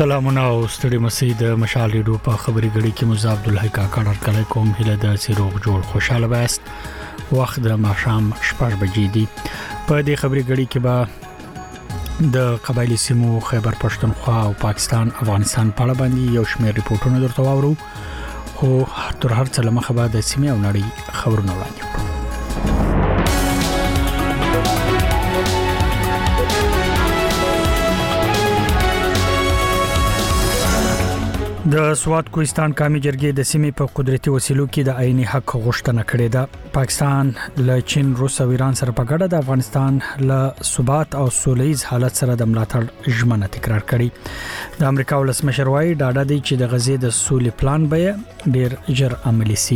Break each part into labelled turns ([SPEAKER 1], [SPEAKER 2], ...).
[SPEAKER 1] سلامونه او ستړي مسید مشال ریډیو په خبري غړي کې مزه عبد الله کاکړ کله کوم هله د سیروغ جوړ خوشاله باست وخت د ماښام 6 بجې دی په دې خبري غړي کې به د قبایلی سیمو خیبر پښتونخوا او پاکستان افغانستان په اړه باندې یو شمېر ریپورتونه درته واورو خو تر هر څه لمخه به د سیمې او نړۍ خبرونه وړاندې کړو. د سوات کوهستان قومي جرګې د سیمې په قدرتي وسیلو کې د عیني حق غوښتنه کړې ده. پاکستان له چین، روس او ایران سره په ګډه د افغانستان له ثبات او سولهییز حالت سره د ملاتړ ژمنه تکرار کړې. د امریکا ولسمشر وايي ډاډه دی چې د غزې د سولې پلان به ډیر ژر عملي شي.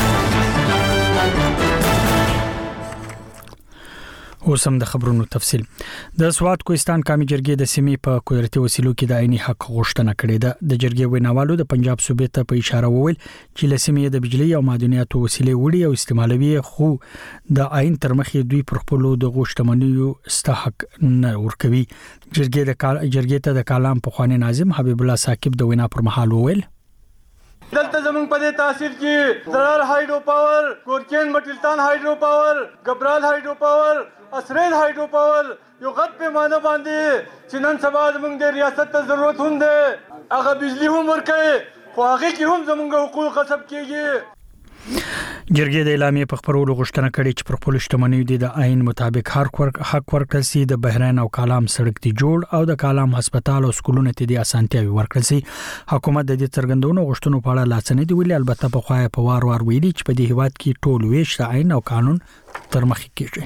[SPEAKER 1] اوسم د خبرونو تفصیل. د سوات کوهستان قومي جرګې د سیمې په قدرتي وسیلو کې د عیني حق غوښتنه کړې ده. د جرګې ویناوالو د پنجاب صوبې ته په اشاره وویل چې له سیمې د بجلی او معدنیاتو وسیلې وړي او استعمالوي، خو د عین تر مخې دوی پر خپل د غوښتنمنیو استحق نه ورکوي. جرګې ته د کالام په خواني ناظم حبیب الله ثاقب د وینا پر مهال وویل
[SPEAKER 2] دلته زمونږ په دې تحصیل کې ضرر هایډرو پاور، کورکین مټلتان هایډرو پاور، ګبرال هایډرو پاور، اسرین هایډرو پاور یو غټ پیمانه باندې چې نن سبا زمونږ د ریاست ته ضرورت هم ده، هغه بجلی هم ورکوي خو هغه کې هم زمونږ حقوق غصب کیږي.
[SPEAKER 1] جرګې د اعلامیې په خبرولو غوښتنه کړې چې پر خپل شتمنیو د عین مطابق حق ورکړل شي. د بحرین او کالام سړک ته جوړ او د کالام هسپتال او سکولونو ته د اسانتیاوي ورکړل شي. حکومت د دې څرګندونو غوښتنو په اړه لاڅنې دی ویلي، البته په خوای په وار ویلي چې په دې هیواد کې ټول ویش د عین او قانون تر مخې کېږي.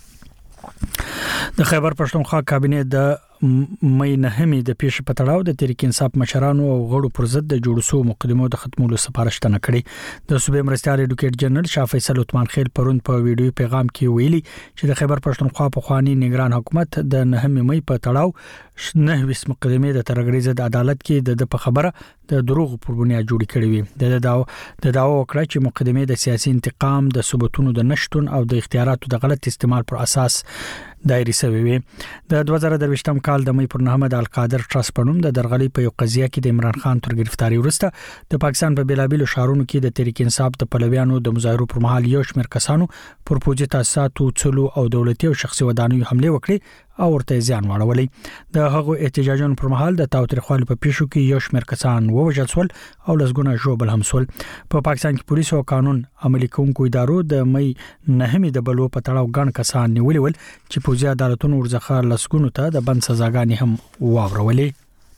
[SPEAKER 1] د خیبر پښتونخوا کابینه د مې نهمې د پیښې په تړاو د تحریک انصاف مشرانو او غړو پر ضد د جوړ شو مقدمو د ختمولو سپارښتنه کړې. د صوبې مرستيال ایډوکیټ جنرال شاه فیصل عثمان خیل پرون په ویډیو پیغام کې ویلي چې د خیبر پښتونخوا په خواني نگران حکومت د نهمې مې په تړاو 9 مقدمې د ترګریز د عدالت کې د په خبره د دروغ پر بنیاد جوړ کړي وي. د داوا وکړه چې مقدمې د سیاسي انتقام، د ثبوتونو د نشټون او د اختیاراتو د غلط استعمال پر اساس دایري شوی وي. د 2023م کال د مې پر 9 د القادر ټرست پنوم د درغلي په یو قضیه کې د عمران خان تر گرفتاری وروسته د پاکستان په بیلابیلو شهرونو کې د تحریک انصاف د پلویانو د مظاهرو پر مهال یو شمېر کسانو پر پوجي تاسیساتو، څلو او دولتي او شخصي ودانیو حمله وکړي او ورته زیان واړولې. د هغو احتجاجونو پر مهال د تاوتریخوالي په پیښو کې یو شمېر کسان ووژل شول او لسګونه ژوبل هم شول. په پاکستان کې پولیس او قانون عملي کوونکو ادارو د مې نهمې د بلو په تړاو ګڼ کسان نیولي ول چې پوځي عدالتونو ورڅخه لسګونو ته د بند سزاګانې هم واورولې.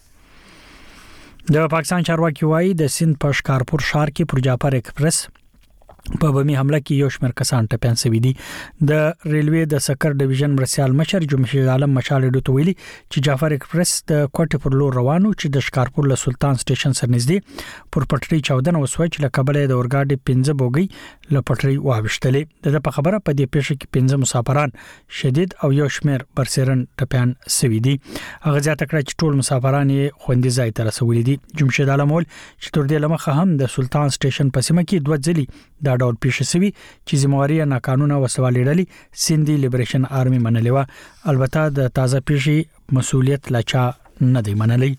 [SPEAKER 1] د پاکستان چارواکي وايي د سند په شکارپور ښار کې پر جعفر ایکسپریس په بمی حمله کې یو شمېر کسان ټپيان شوي دي. د ریلوی د سکر ډیویژن مرستيال مشر جمشید عالم مشال ډوت ویلي چې جعفر ایکسپریس د کوټه پر لور روانو چې د شکارپور له سلطان سټیشن سره نږدې پر پټري 14 وسوي چې له کابل د اورګاډي 15 بوګي له پټري واوښتلې. د په خبره په دې پیښه کې 15 مسافران شدید او یو شمېر برسرن ټپيان شوي دي. هغه ځکه چې ټول مسافران یې خوندې ځای ته رسولي دي. جمشید عالم ول چې تر دې لمخه هم د سلطان سټیشن په سیمه کې دوه ځلي دا ډول پیښه شوی چې ذمہواری ناقانونه وسوالې ډلې سیندي لیبریشن آرمي منلې و. البته د تازه پیښې مسؤلیت لاچا نه دی منلې.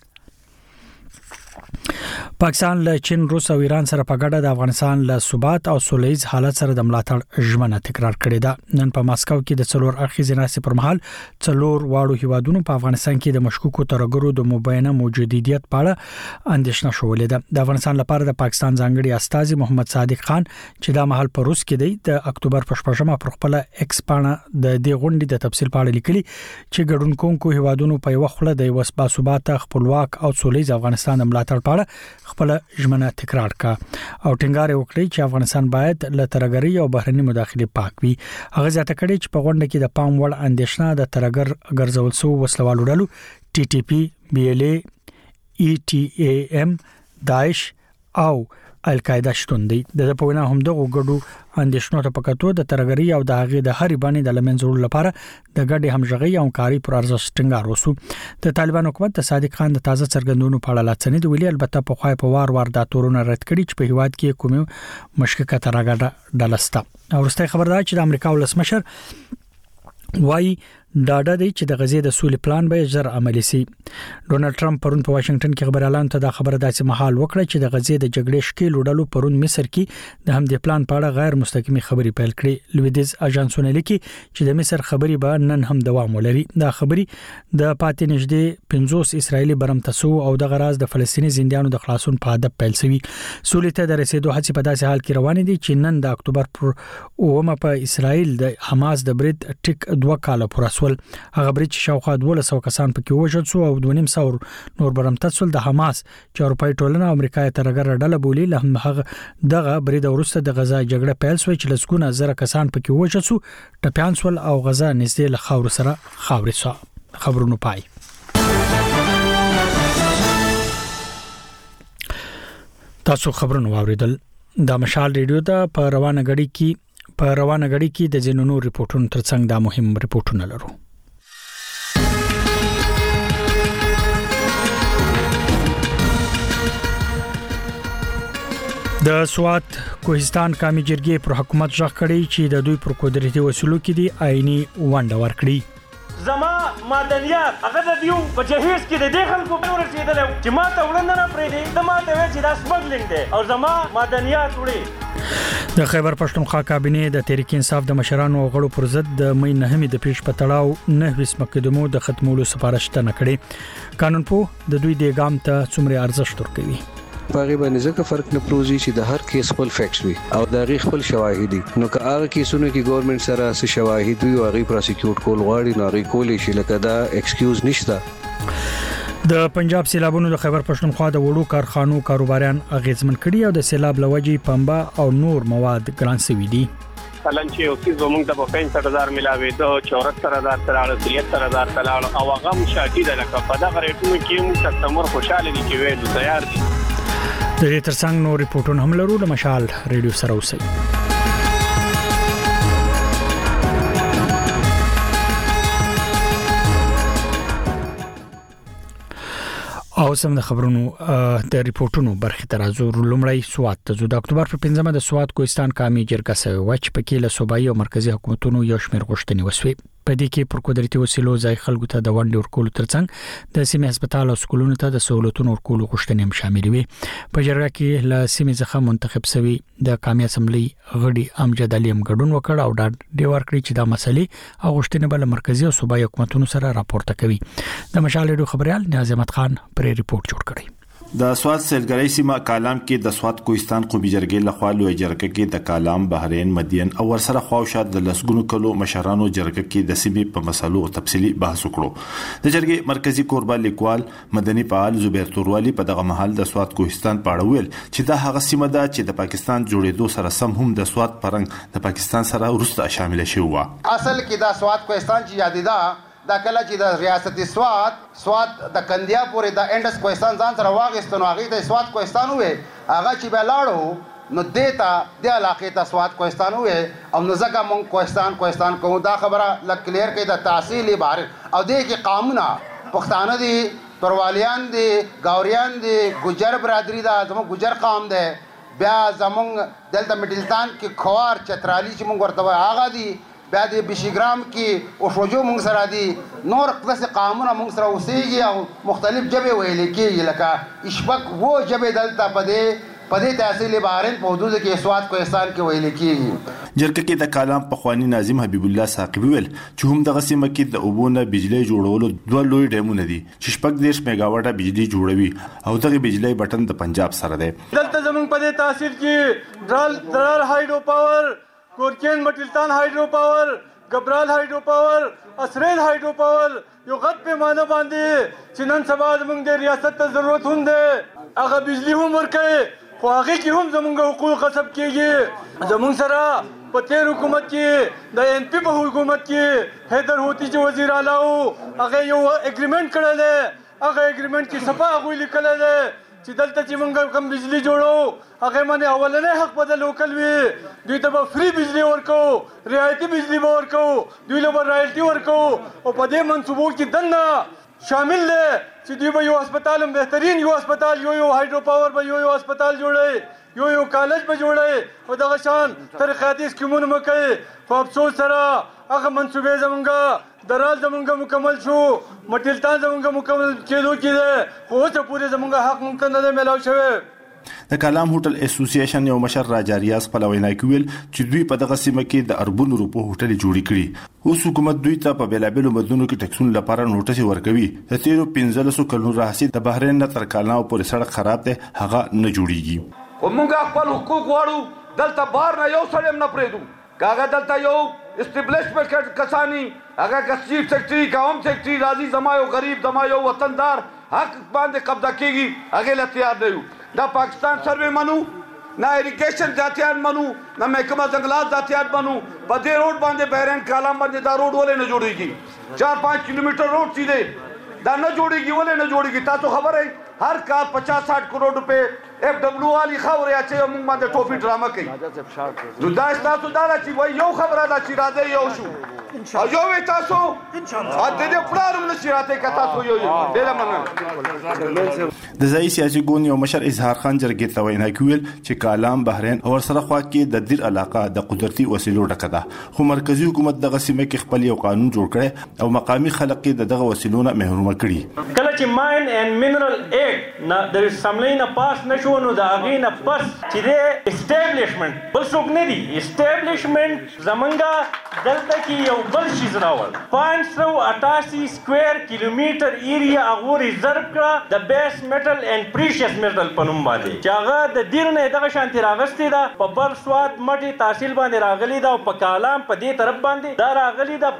[SPEAKER 1] پاکستان له چین، روس او ایران سره په ګډه د افغانستان له ثبات او سولهییز حالت سره د ملاتړ ژمنه تکرار کړې ده. نن په ماسکو کې د څلور اړخیزې ناستې پر مهال څلور واړو هیوادونو په افغانستان کې د مشکوکو ترګرو د مبینه موجودیت په اړه اندېښنه شولې ده. د افغانستان لپاره د پاکستان ځانګړي استازي محمد صادق خان چې د مهال په روس کې دی د اکتوبر په 14مه پر خپل ایکس پاڼه د دې غونډې د تفصیل په اړه لیکلي چې ګډونکو هیوادونو په یو خله د وسبا ثبات، خپلواک او سولهییز افغانستان د ملاتړ په اړه خپل ژمنه تکرار کا او ټینګار وکړي چې افغانستان باید له ترګري او بهرني مداخله پاک وي. هغه ځکه کړي چې په غونډه کې د پام وړ اندېښنه د ترګر ګرځول سو وسلوالو ډلو TTP، BLA، ETAM، داعش او القاعده شتون دی. د په وینا هم دغه ګډو اندېښنو ته پکاتو د ترګري او د هغه د هرې باندې د لمنځورو لپاره د ګډې همغږي او کاری پر ارزښت ټینګار وسو. د طالبان حکومت د صادق خان د تازه څرګندونو په اړه لاڅنې دی ویلي، البته په خوای په وار د تورونه رد کړي چې په هیواد کې کومه مشکوکه ترګړه ډلسته. او ورسته خبردار چې د امریکا ولسمشر وايي ډاډه دی چې د غزې د سولې پلان به ژر عملي شي. ډونالد ټرمپ پرون په واشنگټن کې خبريالانو ته دا خبره داسې مهال وکړه چې د غزې د جګړې شکیل وډلو پرون مصر کې د همدې پلان په اړه غیر مستقیمي خبري پیل کړې. لویدیز اژانسونه لیکي چې د مصر خبري به نن هم دوام ولري. دا خبري د پاتې نږدې 50 اسرایلی برمتسو او د غراز د فلسطینی زندانونو د خلاصون په هدف پیل شوی. سولې ته د رسیدو هڅې په داسې حال کې روانې دي چې نن د اکتوبر پر 9 په اسرایل د حماس د برید ټیک 2 کال پورې سول. هغه برید چې شاوخوا 1200 کسان پکې وژل شو او 2.5 نور برمتسول د حماس چې اروپאי ټولنه امریکا ته راګر ډله بولی له هغه دغه برید ورسته د غزا جګړه پیل شوه چې لسګونه زره کسان پکې وژل شو، ټپيان سول او غزا نږدې له خاور سره خاوري شو. خبرونو پای. تاسو خبرونه واوریدل. د مشال ریډیو ته په روانه غړي کې د جنونو ریپورتونو ترڅنګ دا مهم ریپورتونه لرو. د سوات کوهستان قومي جرګې پر حکومت ځخ کړي چې د دوی پر قدرتي وسلو کې دي آئینی ونډه ورکړي.
[SPEAKER 3] زما مدنیات هغه د دیو په جهیز کې د دې خلکو په ورسېدل چې ما ته وړاندې نه پرې د ما ته وی چې دا سمګلینګ دی او زما مدنیات وړي.
[SPEAKER 1] د خیبر پښتونخوا کابینه د تحریک انصاف د مشرانو او غړو پر ضد د مې نهمې د پیش په تړاو 9 مقدمو د ختمولو سفارش ته کړې. قانون په د دوی د ګام ته څومره ارزښت ورکوي.
[SPEAKER 4] پاغي باندې ځکه فرق نه پروزي چې د هر کیس خپل فیکټس وي او د غي خپل شواهد دي. نو که هغه کیسونه کې ګورنمنت سره څه شواهد وي او هغه پروسیکیوټ کول غواړي نو هغه کولې شي، لکه دا ایکسکیوز نشته.
[SPEAKER 1] د پنجاب سیلابونو د خیبر پښتونخوا د وړو کارخانو کاروباريان اغیزمن کړي او د سیلاب لوجې پنبه او نور مواد ګران سوي دي.
[SPEAKER 5] مثلا چې اوسې زموږ د 65000 ملاوي د 74000 تر 73000 تلاړ او هغه مشاهده ده لکه په دغه ریټونو کې موږ کسٹمر خوشاله دي چې ویل تیار دي.
[SPEAKER 1] د دې ترڅنګ نور ریپورتونه هم لرو. د مشال ریډیو سره اوسئ. او سم د خبرونو د ریپورتونو برخه ترازو لومړی سوات ته د اکتوبر په 15مه د سوات کوهستان قومي جرګه سوي وچ پکې له صوبایي او مرکزی حکومتونو یو شمېر غوښتنې وسوي. په دې کې پر قدرتي وسیلو ځای خلکو ته د ونډې ورکولو ترڅنګ د سیمې هسپتال او سکولونو ته د سہولتونو ورکولو غوښتنې هم شامل وي. په جرګه کې له سیمې څخه منتخب شوی د قومي اسمبلی غړي امجد علي ګډون وکړ او ډاډ ورکړي چې دا مسلې او غوښتنې بل مرکزی او صوبایي حکومتونو سره راپورته کوي. د مشال ریډیو خبريال نیاز احمد خان پر ریپورت جوړ کړی.
[SPEAKER 6] د سوات سیلګری سیمه کالام کې د سوات کوهستان قومي جرګې لخوا لوی جرګه کې د کالام بحرین مدین او ورسره خواوشات د لسګونو کلو مشرانو جرګه کې د سیمې په مسلو تفصیلی بحث وکړو. د جرګې مرکزی کوربه لیکوال مدني فعال زبیر توروالی په دغه محل د سوات کوهستان په اړه ویل چې دا هغه سیمه ده چې د پاکستان جوړېدو سره سم هم د سوات پرنګ د پاکستان سره ورسته شامل شوی و.
[SPEAKER 7] اصل کې دا سوات کوهستان چې یادیدا دا کله چې د ریاست سوات د کندیا پورې د انډس کوهستان ځان سره واغستنو هغه د سوات کوهستان وې هغه چې بلاړو نو دیتا د علاقې ته سوات کوهستان وې او نو ځکه مونږ کوهستان کوو. دا خبره لک کلیر کې د تحصیل بهر او د کې قانونا پښتانه دي پروالیان دي ګاوریان دي ګجر برادری دا زموږ ګجر قوم ده. بیا زموږ دلته مډلتان کې خوار چترالی چې مونږ ورته هغه دي. بیا د بشیګرام کې او شوجو مونږ سره دي نور قصه قانونا مونږ سره اوسېږي او مختلف جبه ویل کېږي لکه اشبک وو جبه دلته پدې تحصیل بهرین په حدود کې سوات کوهستان کې ویل کېږي.
[SPEAKER 6] جرګه کې د کالام پخوانی ناظم حبیب الله ساقي ویل چې هم دغه سیمه کې د اوبونه بجلی جوړولو دوه لوی ډیمونه دي چې شپږ 10 میگاواټه بجلی جوړوي او دغه بجلی بټن د پنجاب سره دی.
[SPEAKER 2] دلته زمونږ په دې تحصیل کې درال هایډرو پاور، کورکین مټلتان هایډرو پاور، گبرال هایډرو پاور، اسرین هایډرو پاور یو غټ پیمانه باندې چې نن سبا زمونږ د ریاست ته ضرورت هم ده هغه بجلی هم ورکوي خو هغه کې هم زمونږ حقوق غصب کیږي. زمونږ سره په تیر حکومت کې د ان پی په حکومت کې حیدر ہوتی چې وزیر اعلی او هغه یو اګریمنٹ کړل دی. هغه اګریمنٹ کې صفه هغه لیکل دی چې دلته چې مونږ کم بجلی جوړو هغه باندې اولنې حق په لوکل وي دوی ته فری بجلی ورکو، رعایتي بجلی به ورکو، دوی له رایلټي ورکو او په دې منصوبو کې دنه شامل دي چې دوی به یو هسپتال بهترین یو هسپتال یو هایډرو پاور به یو هسپتال جوړي یو کالج به جوړي او دغه شان ترقیاتي سکیمونه مکه په افسوس سره هغه منصوبې زمونږه درال زمونږه مکمل شو مټلتان زمونږه مکمل کېدو کېده خو اوس پورې زمونږه حق ممکن نه ملاو شوی.
[SPEAKER 6] د کلام هوټل اسوسییشن یو مشر راجا ریاض په وینا کې ویل چې دوی په دغه سیمه کې د اربونو روپو هوټل جوړ کړي. اوس حکومت دوی ته په بیلابلو مدنونو کې ټکسون لپاره نوټس ورکوي. د تیرو 15 کلونو راهیسې د بحرین نه تر کالاو پورې سړک خراب دی هغه نه جوړیږي.
[SPEAKER 8] ومونږ خپل حقوق غواړو دلته بهر نه یو سړی نه پریدو کاغه دلته یو اسټابلیشمنت کسانی هغه کسي سیکټري قوم سیکټري راضي زما یو غریب زما یو وطندار حق باندې قبضه کیږي هغه لته یاد دی. دا پاکستان سروے منو نہ ایریگیشن ذاتیات منو نہ محکمہ جنگلات ذاتیات منو په دې روډ باندې بحرین کالام باندې دا روډ ولې نه جوړیږي 4-5 کیلومتر روډ سیده دا نه جوړیږي ولې نه جوړیږي تاسو خبر ہے ہر کال 50-60 کروڑ روپے ایف ڈبلیو والی خبره اچي موږ باندې ټوپی ډرامه کوي. نو دا تاسو دا چې وای یو خبره دا چې راځي یو شو او یو تاسو ان شاء الله د دې پلانوم نشي راته که تاسو یو ډېر مننه.
[SPEAKER 6] د ځای سیاسي ګوند یو مشر اظهار خان جرګې ته وینا کوي چې کالام بحرین او سره خوا کې د دیر علاقه د قدرتي وسیلو ډکه ده خو مرکزی حکومت دغه سیمه کې خپل یو قانون جوړ کړي او مقامی خلک دغه وسیلو نه محروم کړي.
[SPEAKER 3] کله چې ماین اینڈ منرل ایکټ نه د سملې نه پاس نشو نو د هغې نه پس چې د اسټابلیشمنت بل څوک نه دي اسټابلیشمنت زمونږه دلته کې یو بل شیز راول 588 سکویر کیلومتر ایریا هغه ریزرو کړه د بیس میټل اینڈ پریشیس میټل په نوم باندې چې هغه د دیر نه دغه شانتي راغستې ده په بر سواد مټي تحصیل باندې راغلي ده او په کالام په دې طرف باندې دا راغلي ده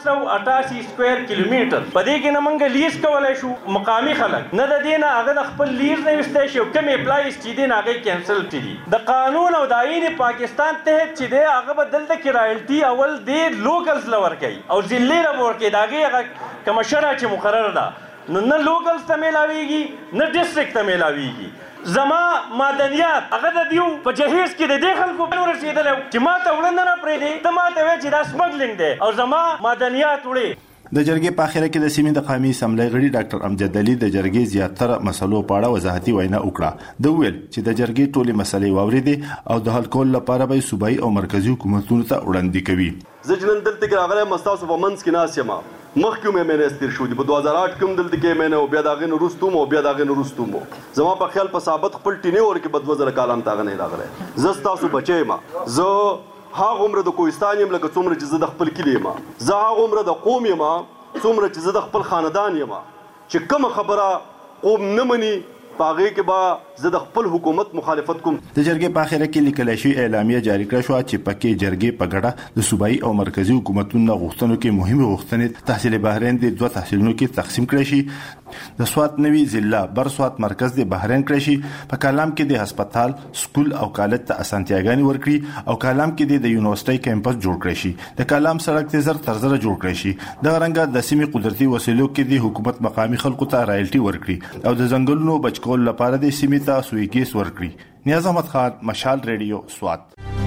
[SPEAKER 3] 588 سکویر کیلومتر په دې کې نه مونږ لیز کولای شو مقامی خلک نه د دې نه هغه د خپل لیز نه وستای شي کم اپلایز چې دې نه هغه کینسل کړي د قانون او د آئین پاکستان تحت چې دی هغه بدل د کرایلټي اول د لوکلز لور کوي او ضلع لور کوي داغه کمشره چې مقرر ده نو نه لوکلز ته ملاويږي نه ډیسټریکټ ته ملاويږي. زما معدنیات هغه د دیو په جهیز کې د دې خلکو په رسیدل چې ما ته وړاندې نه پرې دي ته ما ته وې چې دا سمګلینګ دی او زما معدنیات وړي.
[SPEAKER 6] د جرګې په اخره کې د سیمې د قومي اسمبلی غړي ډاکټر امجد علي د جرګې زیاتره مسلو په اړه وضاحتي وینا وکړه. د ویل چې د جرګې ټولې مسلې واوریدي او د حل کولو لپاره به صوبایي او مرکزی حکومتونو ته وړاندې کوي.
[SPEAKER 9] زجنن دلته کې راغلی مستاسو په منځ کې ناس یم مخکې مې منستر شو دي په 2008 کې دلته کې مې نه بیا داغه نورستوم او بیا داغه نورستوم زما په خیال په ثابت خپل ټینه ور کې بدوزر کالم تاغه نه راغلی زستاسو بچی ما زه هغه عمر د کوهستان يم لکه څومره چې زه د خپل کلی یم زه هغه عمر د قوم یم څومره چې زه د خپل خاندان یم چې کوم خبره قوم نه مني باغې کې با زه د خپل حکومت مخالفت کوم.
[SPEAKER 6] د جرګې په اخره کې لیکل شوی اعلامیه جاری کړه شو چې پکې جرګې په ګډه د صوبایي او مرکزی حکومتونو غوښتنو کې مهمه غوښتنې تحصیل بحرین د دوه تحصیلونو کې تقسیم کړي شي د سوات نوي ضلع بر سوات مرکز د بحرین کړي شي په کالام کې د هسپتال سکول او کالج ته اسانتیاګانې ورکړي او کالام کې د یونیورسيټي کیمپس جوړ کړي شي د کالام سړک ته زر تر زر جوړ کړي شي د رنګ د سیمې قدرتي وسیلو کې د حکومت مقامي خلکو ته رایلټي ورکړي او د ځنګلونو بچکول لپاره د سیمې ته سوی ګیس ورکړي. نیاز احمد خان مشال ریډیو سوات.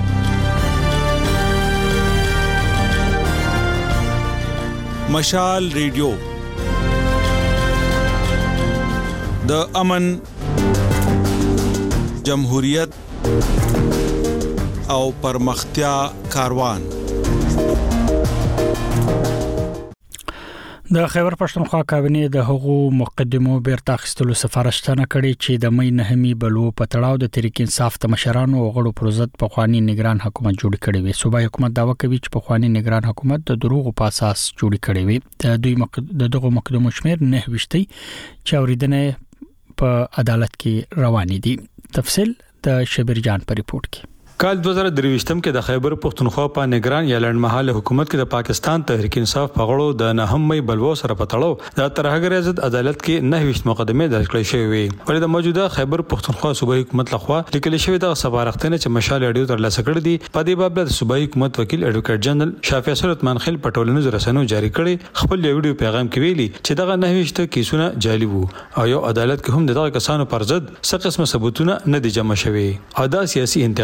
[SPEAKER 10] مشال ریډیو د امن جمهوریت او پرمختیا کاروان.
[SPEAKER 1] د خیبر پښتونخوا کابینه د حقوقو مقدمو بیرته اخیستلو سفارشتنه کړې چې د مې نهمي بلو پتړاو د تحریک انصاف د مشرانو او غړو پر ضد په خواني نگران حکومت جوړ کړي وي. صوبایي حکومت داوا کوي چې په خواني نگران حکومت د دروغ په اساس جوړ کړي وي. د دغه مقدمو شمیر نه وشتي چې اوریدنه په عدالت کې روان دي. تفصیل د شبیر جان په ریپورت کې.
[SPEAKER 11] کال 2023 کې د خیبر پښتونخوا په نگران یا لړمحاله حکومت کې د پاکستان تحریک انصاف په غړو د نهمې بلوو سره پټړو د ترهګر عزت عدالت کې 9 مقدمه درج کړې شوې وي. پر د موجوده خیبر پښتونخوا صوبایي حکومت لخوا لیکل شوی د سفارښتنه چې مشال اډیو تر لاسه کړې دي په دې باب د صوبایي حکومت وکیل ایډوکیټ جنرال شافع سلطان خیل پټولنو رسنو جاری کړي خپل ویډیو پیغام کې ویلي چې دغه 9 کیسونه جعلي وو او یو عدالت کې هم دغه کسانو پر ضد څه قسمه ثبوتونه نه دي جمع شوي او دا سیاسي انتقام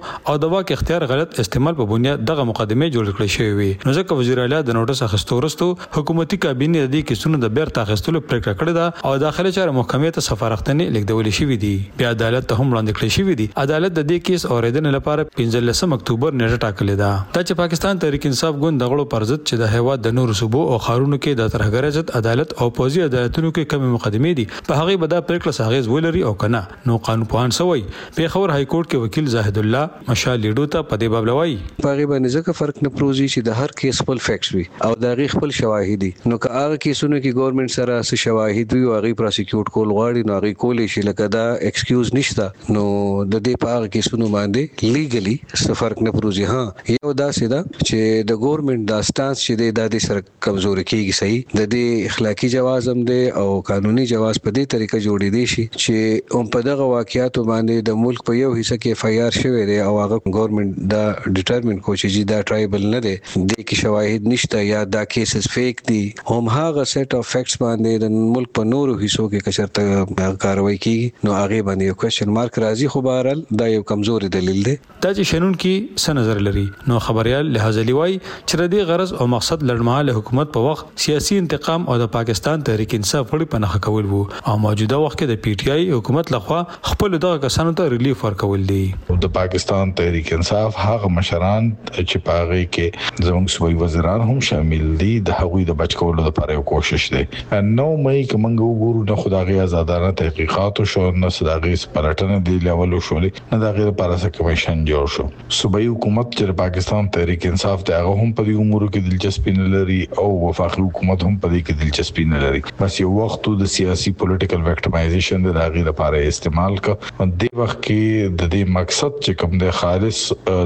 [SPEAKER 11] او د واک اختیار غلط استعمال په بنیاد دغه مقدمه جوړ کړې شوې وي. نو ځکه وزیر اعلی د نوټس اخیستو وروسته حکومتي کابینه د دې کیسونو د بیرته اخیستلو پریکړه کړې ده او داخلي چارو محکمې ته سفارښتنې لیکدولې شوې دي. بیا عدالت ته هم وړاندې کړې شوې دي. عدالت د دې کیس اوریدنې لپاره 15 اکتوبر نیټه ټاکلې ده. دا چې پاکستان تحریک انصاف ګوند دغړو پر ضد چې د هیواد د نورو صوبو او ښارونو کې د ترهګر ضد عدالت او پوزي عدالتونو کې کمی مقدمې دي په هغه به دا پریکړه ساغیز ولري او کنه. نو قانون پوهان سوي پیښور های کورټ کې وکیل زاهد الله مشال لیډو ته په دې باب لوي
[SPEAKER 4] پاره باندې ځکه فرق نه پروزي چې د هر کیس خپل فیکټس وي او د هغه خپل شواهد دي. نو که هغه کیسونه کې ګورنمنت سره څه شواهد وي او هغه پروسیکیوټ کول غواړي نو هغه کولې شي لکه دا ایکسکیوز نشته. نو د دې په هغه کیسونو باندې لیګلی څه فرق نه پروزي. ها یو دا سیده چې د ګورنمنت دا سټانس چې د سره کمزوري کیږي صحیح د دې اخلاقی جواز هم دی او قانوني جواز په دې طریقه جوړې دي شي چې هم په دغه واقعیاتو باندې د ملک په یو حصہ کې اف ای آر شوی دی او هغه ګورنمنت دا ډیټرمن کوي چې دا ټرایبل نه دی د کې شواهد نشته یا دا کیسز فیک دي. هم هغه سیټ اف فیکټس باندې د ملک په نورو حصو کې کشرته کاروایی کیږي نو هغه باندې یو کوېسچن مارک راځي. خو بهرحال دا یو کمزوري دلیل دی.
[SPEAKER 11] دا چې شنن کې څه نظر لري نو خبريال لهازلی وای چې د دې غرض او مقصد لړمحاله حکومت په وخت سیاسي انتقام او د پاکستان تحریک انصاف پړي پناه کول وو او موجوده وخت کې د پی ټ آی حکومت لخوا خپل دغه کسانو ته ریلیف ورکول دي.
[SPEAKER 12] د پاکستان تحریک انصاف هغه مشران چې پاغي کې زموږ صوبایي وزیران هم شامل دي د هغوی د بچ کولو لپاره یو کوشش دی. نو مې کومنګ وګورو نه خدای آزادانه تحقیقات شو نه صداغي پلټنه دی لیول شولې نه د غیر پاراسه کمیشن جوړ شو. صوبایي حکومت چې پاکستان تحریک انصاف ته هغه هم په دې امور کې دلچسپي نه لري او وفاقي حکومت هم په دې کې دلچسپي نه لري. بس یو وخت د سیاسي پولیټیکل وکټمایزیشن د هغه لپاره استعمال کا د وخت کې د دې مقصد چې کوم د خالص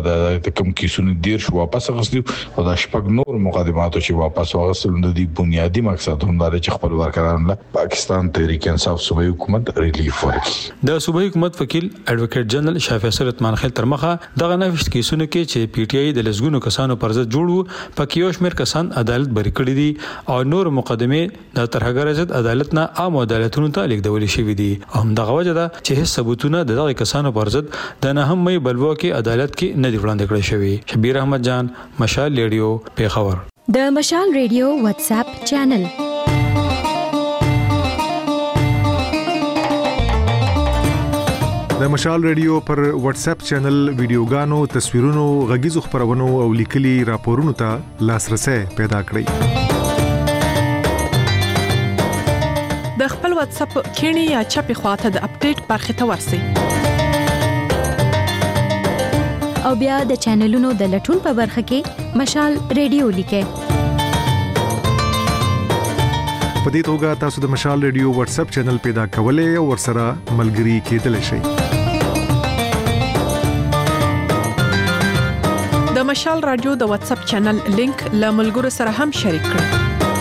[SPEAKER 12] د کوم کیسونو دیر شو واپس غوښتي او د شپږ نور مقدماتو چې واپس واغستل د دې بنیادی مقصد هم دا چې خپل ورکران له پاکستان تحریک انصاف صوبایي حکومت ریلیف ورکړي.
[SPEAKER 11] د صوبایي حکومت وکیل ایڈوکیټ جنرال شاه فیصل عثمان خیل تر مخه دغه نوښت کیسونه کې چې پی ټ آی د لزګونو کسانو پر ضد جوړو پکې یو شمېر کسان عدالت بری کړی دي او نور مقدمه د ترهګر ضد عدالت نه عام عدالتونو ته لیکدول شوې دي. هم دغه وجه ده چې هیڅ ثبوتونه د دغه کسانو پر ضد د نه هم مې بلوه کې عدالت کې نه دی وړاندې کړی شوی. شبیر احمد جان مشال ریډیو پیښور.
[SPEAKER 13] د مشال ریډیو واتس اپ چینل
[SPEAKER 14] د مشال ریډیو پر واتس اپ چینل ویډیوګانو تصویرونو غږیزو خبرونو او لیکلي راپورونو ته لاسرسي پیدا کړئ.
[SPEAKER 15] د خپل واتس اپ کینی یا چپی خواته د اپډیټ برخه ته ورسئ
[SPEAKER 13] او بیا د چینلونو د لټون په برخه کې مشال ریډیو لیکئ.
[SPEAKER 14] په دې توګه تاسو د مشال ریډیو واتس اپ چینل پیدا کولای او ورسره ملګري کېدلی شئ.
[SPEAKER 15] د مشال رادیو د واتس اپ چینل لینک له ملګرو سره هم شریک کړئ.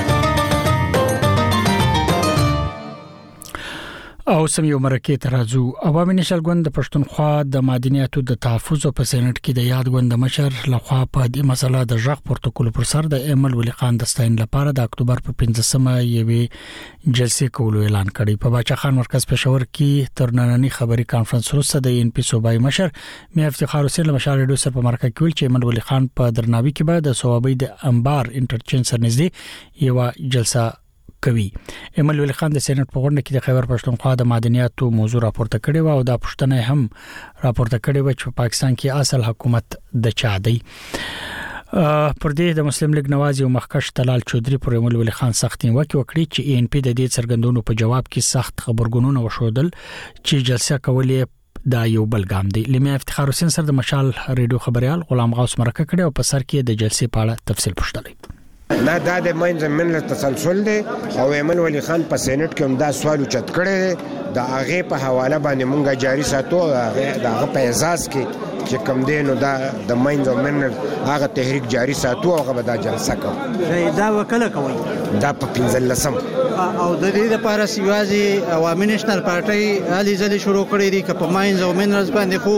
[SPEAKER 1] او سم یو مرکه ترازو عوامي نشل ګوند د پښتونخوا د معدنیاتو د تحفظ په سېنات کې د یاد ګوند مشر لخوا په دې مسله د ژغ پروتوکول پر سر د ایمل ولی خان دستاین لپاره د اکتوبر په 15مه یوې جلسې کولو اعلان کړی. په باچا خان مرکز پېښور کې تر نننی خبري کانفرنس وروسته د ان پی صوبایي مشر میا افتخار حسین مشال ریډیو سره په مرکه کې ویل چې ایمل ولی خان په درناوي کې بعد د صوبایي د انبار انټرچینج سره نږدې یو جلسه کوي. ایمل ولی خان د سېنات په غونډه کې د خیبر پښتونخوا د معدنیاتو موضوع راپورته کړې و او دا پښتنه هم راپورته کړې و چې په پاکستان کې اصل حکومت د چا دی. پر دې د مسلم لیگ نواز او مخکش طلال چودري پر ایمل ولی خان سختین وکړي چې ان پی د دې څرګندونو په جواب کې سخت خبرګونونه وشودل چې جلسه کولې دا یو بل ګام دی. لمیا افتخار حسین سره د مشال ریډیو خبريال غلام غوث مرکه کړي او په سر کې د جلسې په اړه تفصیل پوښتلی.
[SPEAKER 16] نه دا د مینځ منل تسلسل دی او ایمن ولی خان په سېنات کې هم دا سوال چت کړی د هغه په حواله باندې مونږه جاری ساتو هغه په اعزاز کې چې کوم دینو دا د مینځ منل هغه تحریک جاری ساتو او هغه دا جلسه کوي.
[SPEAKER 17] دا وکړه کوي
[SPEAKER 16] دا په 15
[SPEAKER 17] او د دې لپاره سیوازي عوامي نېشنل پارټي علي زلي شروع کړی دی چې په ماینز او منرز باندې خو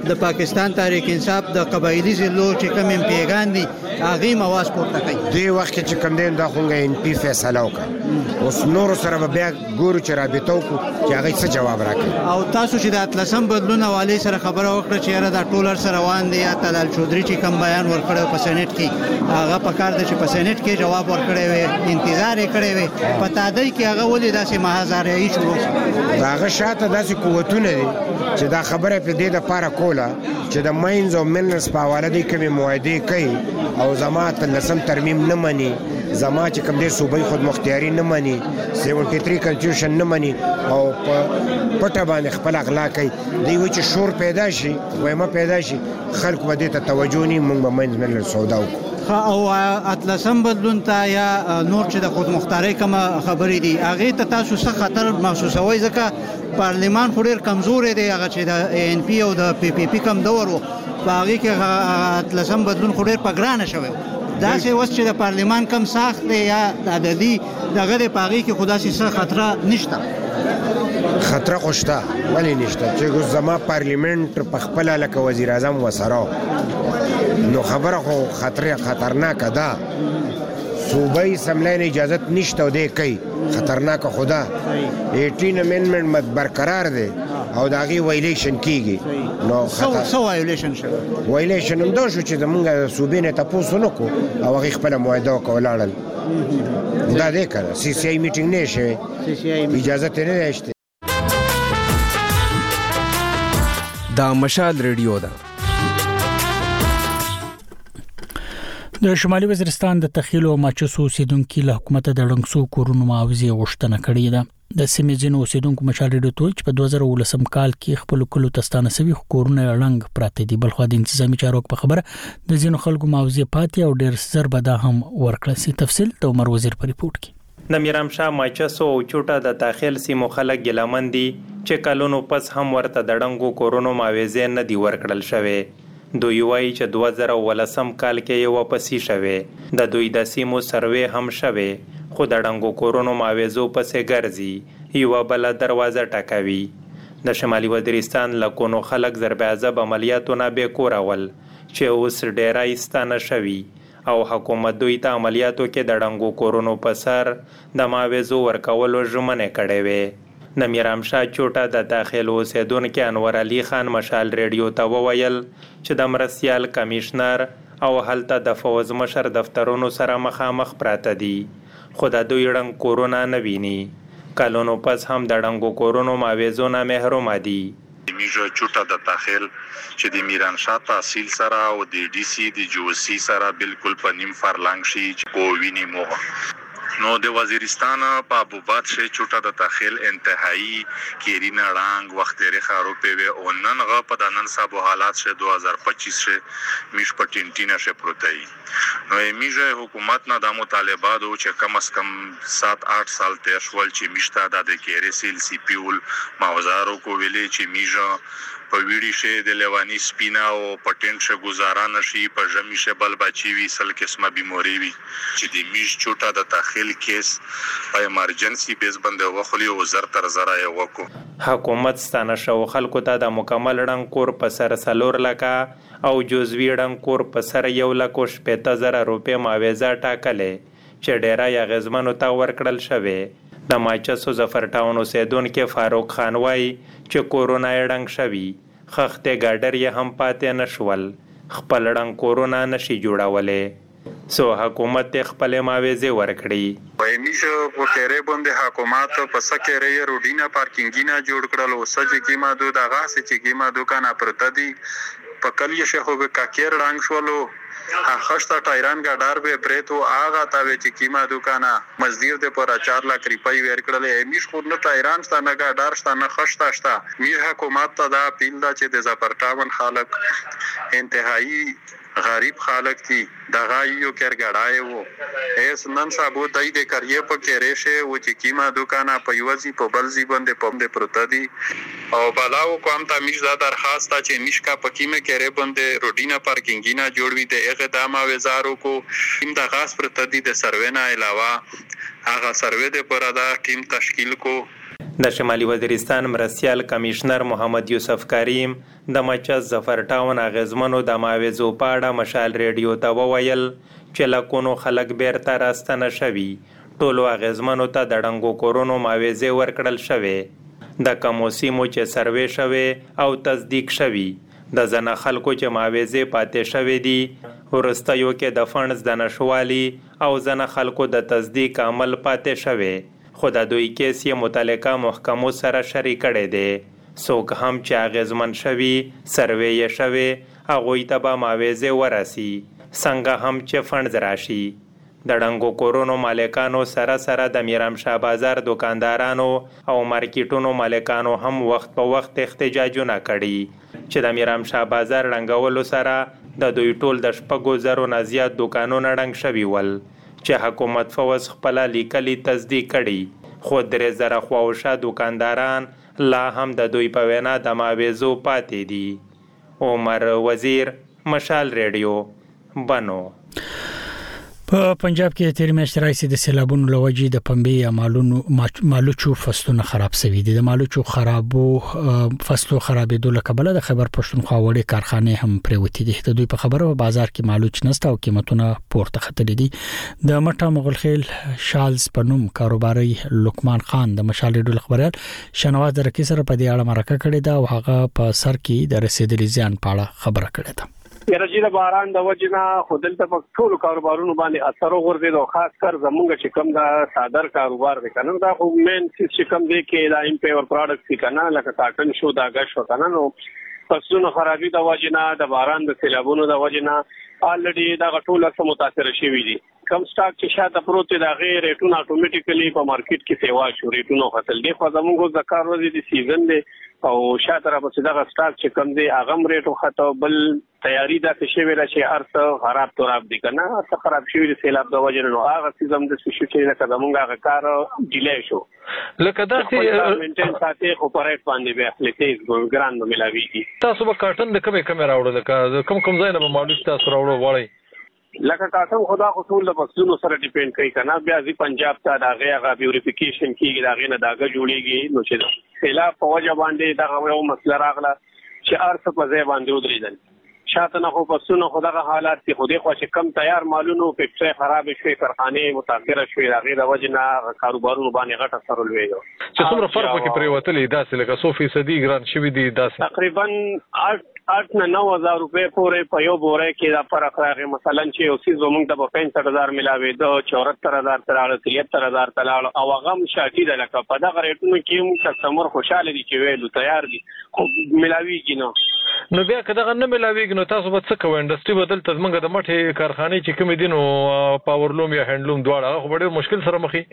[SPEAKER 17] د پاکستان تحریک انصاف د قبایلی ضلعو چې کوم امپیګان دي هغه مواز پورته کوي
[SPEAKER 16] دی وخت چې کوم دین دا خونګه ان پی فیصله وکړه اوس نور سره بیا ګورو چې رابطه وکړو چې هغه څه جواب راکړي
[SPEAKER 17] او تاسو چې د اتلسم بدلون حواله سره خبره وکړه چې را د ټولر سره روان دي یا طلال چودري چې کوم بیان ورکړو په سېنات کې هغه په کار د چې په سېنات کې جواب ورکړی وي انتظار یې کړی وي پتا دی کې هغه ولې داسې مهازاري شروع
[SPEAKER 16] هغه شاته داسې قوتونه دي چې دا خبره په دې د پاره کوله چې د ماینز او منرلز په حواله دي کومې معاهدې کوي او زما اتلسم ترمیم نه مني زما چې کوم دې صوبې خود مختیاري نه مني 73 کنسټیټیوشن نه مني او په پټه باندې خپل اغلا کوي دی و چې شور پیدا شي وایما پیدا شي خلکو به دې ته توجه نه مونږ به ماینز منرلز سودا وکړو
[SPEAKER 17] او اتلسم بدلون ته یا نور چې د خود مختاري کوم خبرې دي هغه ته تاسو څه خطر محسوسوي ځکه پارلیمان خو ډیر کمزور دی هغه چې د ان پی او د پی پی پی کم دور وو باغی کې اتلسم بدلون خو ډیر پګرانه شوی دا چې وس چې د پارلیمان کم ساخت دی یا د عددي دغه د باغی کې خدا سي څه خطر نشته
[SPEAKER 16] خطر خوشته ولی نشته چې زما پارلیمنت په خپل لکه وزیر اعظم وسره نو خبره خو خطرناک ده صوبای سملین اجازت نشته دی کوي خطرناک خدا 18 امندمنت برقرار دی او داغي وایلیشن کیږي نو
[SPEAKER 17] سو وایلیشن شو
[SPEAKER 16] وایلیشن هم دا شو چې موږ صوبې نه تاسو نه کو او هغه خپل معاهده کولاړل دا دې کړه سی سی آی میټینګ نه شي اجازه نه نشته
[SPEAKER 18] دا مشال ریډیو ده
[SPEAKER 1] د شمالي وزیرستان د تخیل او ماچوسو اوسیدونکو له حکومت د ډنګسو کورونو معاوضه غوښتنه کړې ده د سیمې ځینو اوسیدونکو مشال ریډیو ته چې په 2019 کال کې خپل کلو تستانه سوي کورونه رنګ پراته دي بلخو د انتظامی چارو په خبره د ځینو خلکو معاوضه پاتې او ډیر زر بدا هم ورکړل سي تفصيل د عمر وزیر په ریپورت کې
[SPEAKER 19] د میرام شاه ماچوسو او چوټا د داخل سیمو خلک ګلمن دي چې کلونو پس هم ورته د ډنګو کورونو معاوضه نه دی ورکړل شوی دوی وایي چې 2019 کال کې یو واپسی شوه د دوی د سیمو سروې هم شوه خو د ډنګو کورونو معاوضو پسې ګرځي یو بل دروازه ټکوي د شمالي وزیرستان لکونو خلک ضربعذاب عملیاتونه به کورول چې اوس ډیره ایستانه شوي او حکومت دوی ته عملیاتو کې د ډنګو کورونو په سر د معاوضو ورکولو ژمنه کړې وې د میرام شاه چوټا د داخل اوسیدونکو انور علي خان مشال ریډیو ته وویل چې د مرستيال کمشنر او هلته د فوز مشر دفترونو سره مخامخ پراته دي خو د دوی ډنګ کورونا نه ویني کلونو پس هم د ډنګو کورونو معاوضونه محروم دي
[SPEAKER 20] میجو چوټا د داخل چې د میران شاه تحصیل سره او د ډي سي د جوسي سره بالکل په نیم فرلنګ شي چې کو ویني مو نو د وزیرستان په ابوباد شې چوټا د داخل انتهایی کیرینا رنگ وخت لري خارو په او نن غ په د نن صاحب حالات شه 2025 شه میش پټینټینا شه پروتای نو میجه حکومت نه د مطالبات او چې کم از کم 7-8 سال تیر شول چې میشته د کیری سیل سی پیول ماوزارو کو ویلې چې میجه په ویډی شه د لیوانی سپینا او پټینټ شه گزارا نشي په جمی شه بل بچي وی سل قسمه بیماری وی چې د میش چوټا د داخل کیس په ایمرجنسي بیس باندې وخلی او زر تر زرا یې وکړو
[SPEAKER 19] حکومت ستانه شو خلکو ته د مکمل ډنګ کور په سر سلور لکه او جزوی ډنګ کور په سر 1,50,000 روپے معاوضه ټاکلې چې ډیره یا غزمنو ته ورکړل شوه د ماچسو ظفر ټاون اوسیدونکو فاروق خان وای چې کورونا ډنګ شوی خخته ګاډر یې هم پاتې نشول خپل ډنګ کورونا نشي جوړولې سو حکومت خپل معاوضه ورکړي
[SPEAKER 20] وای میشه په کېره باندې حکومت په سکهره روډینا پارکینګینا جوړ کړل او سچ کی ما دو دغه سچ کی ما دکان پرتدي په کلیه شهو به کاکیر رنگ شولو خشتا ټایران ګاډار به پریتو آغا تا وی چې کیما دکانه مزدور د پر 4 لک روپۍ ورکړلې میش خود نه ټایران ستانه ګاډار ستانه خشتا شتا میر حکومت ته دا پیل دا چې د زپرټاون خلک انتهایی غریب خلک دي دغه یو کېرګړای وو ایس نن صاحب دای د کریه په کېریشه و چې کیما دکانه په یوځي په بلځي باندې پم د پروتدي او بلاو کوم ته میش دا درخواست چې میشکا په کیمه کېره باندې روډینا پارکینګینا جوړوي د اقدام وزارو کو تیم د غاز پروتدي د سروینا علاوه هغه سروې د پرادا ټیم تشکیل کو
[SPEAKER 19] د شمالي وزیرستان مرستیال کمشنر محمد یوسف کریم د مچس ظفر ټاون اغیزمنو د معاوضو په اړه مشال ریډیو ته وویل چې لکونو خلک بیرته راستنه شوي. ټولو اغیزمنو ته د ډنګو کورونو معاوضې ورکړل شوې. د کمو سیمو چې سروې شوې او تصدیق شوي د ځنه خلکو چې معاوضې پاتې شوې دي وروستیو کې د فنډز د نشوالي او ځنه خلکو د تصدیق عمل پاتې شوی، خو د دوی کیس یې متعلقه محکمو سره شریک کړی دی. څوک هم چې اغیزمن شوي سروې یې شوی هغوی ته به معاوضې ورسي، څنګه هم چې فنډز راشي. د ډنګو کورونو مالکانو سره سره د میرامشاه بازار دکاندارانو او مارکیټونو مالکانو هم وخت په وخت احتجاجونه کړي چې د میرامشاه بازار ړنګولو سره د دوی ټول د 6,000 نه زیات دکانونه ړنګ شوي ول چې حکومت فوز خپله لیکلي تصدیق کړي، خو 3,000 خواوشا دکانداران لا هم د دوی په وینا د معاوضو پاتې دي. عمر وزیر، مشال ریډیو، بنو.
[SPEAKER 1] په پنجاب کې تیر میاشتې راځي د سیلابونو لوجې د پنبې یا مالوچو فصلونه خراب شوي دي. د مالوچو خرابو فصلو خرابېدو له کبله د خیبر پښتونخوا وړې کارخانې هم پریوتې دي. د دوی په خبره په بازار کې مالوچ نشته او قیمتونه پورته ختلي دي. د مټه مغلخیل شالز پنوم کاروباري لقمان خان د مشال ریډیو خبريال شنواز درکې سره په دې اړه مرکه کړې ده او هغه په سر کې د رسیدلي زیان په اړه خبره کړې ده.
[SPEAKER 5] یرجی د باران د وجنه خودلته په ټول کاروبارونو باندې اثر وغورځید او خاص کر زمونږ چې کوم د صادر کاروبار دی کنه دا خو مین چې کوم دی کې دا امپیور پروډکټس کنه لکه کاټن شو دا غش کنه نو فصلونو خرابې د وجنه د باران د سیلابونو د وجنه الریډي دا ټول سم متاثر شوي دي. کم سٹاک چې شاته پروت دی دا غیر ریټونه اتوماتیکلی په مارکیټ کې سیوا شو ریټونو خپل دی خو زمونږ د کار ورځې د سیزن دی او شاته را پسې دا سٹاک چې کم دی هغه ریټو خطو بل تیاری دا څه ویل چې ارڅ خراب توراب دي کنه ارڅ خراب شوی د سیلاب د وجه نو هغه سیزم د شو چې لکه زمونږ هغه کار ډیلی شو
[SPEAKER 21] لکه دا چې
[SPEAKER 5] مینټین ساتي خو پرېټ باندې به خپل تیز ګران نو ملاويږي.
[SPEAKER 21] تاسو به کارټن د کومه راوړل لکه کوم ځای نه معلومات تاسو راوړل وړي
[SPEAKER 5] لکه کاټن خدا خصول د فصلونو سره ډیپند کوي کنه بیا ځي پنجاب ته دا غیغه بیوریفیکیشن کیږي دا غینه داګه جوړیږي نو چې سیلاب په وجه باندې دا یو مسله راغله چې ارث په ځای باندې ودرېدل شاته نه خو فصلونو خدغه حالات کې خودي خو چې کم تیار مالونو فکټری خراب شوي کارخانه متاثر شوي دا غیر وجنه کاروبارونو باندې غټ اثر ولوي
[SPEAKER 21] چې څومره فرق کې پریوتلې داسې لکه 100% ګران شوي دي داسې
[SPEAKER 5] تقریبا 8 نه 9,000 روپے پورې په یو بوره کې دا فرق راغی. مثلا چې یو سیز زمونږ ته په 65,000 ملاوي د 74,000 تر 73,000 تلاړ او هغه شاکی د لکه په دغه ریټونو کې موږ کسٹمر خوشاله دي چې ویلو تیار دي خو ملاويږي
[SPEAKER 21] نو بیا کله نه ملاويږي نو تاسو به څه کوئ انډستری بدل تزمنګ د مټه کارخانه چې کوم دي نو پاورلوم یا هندلوم دواړه خو ډېر مشکل سره مخې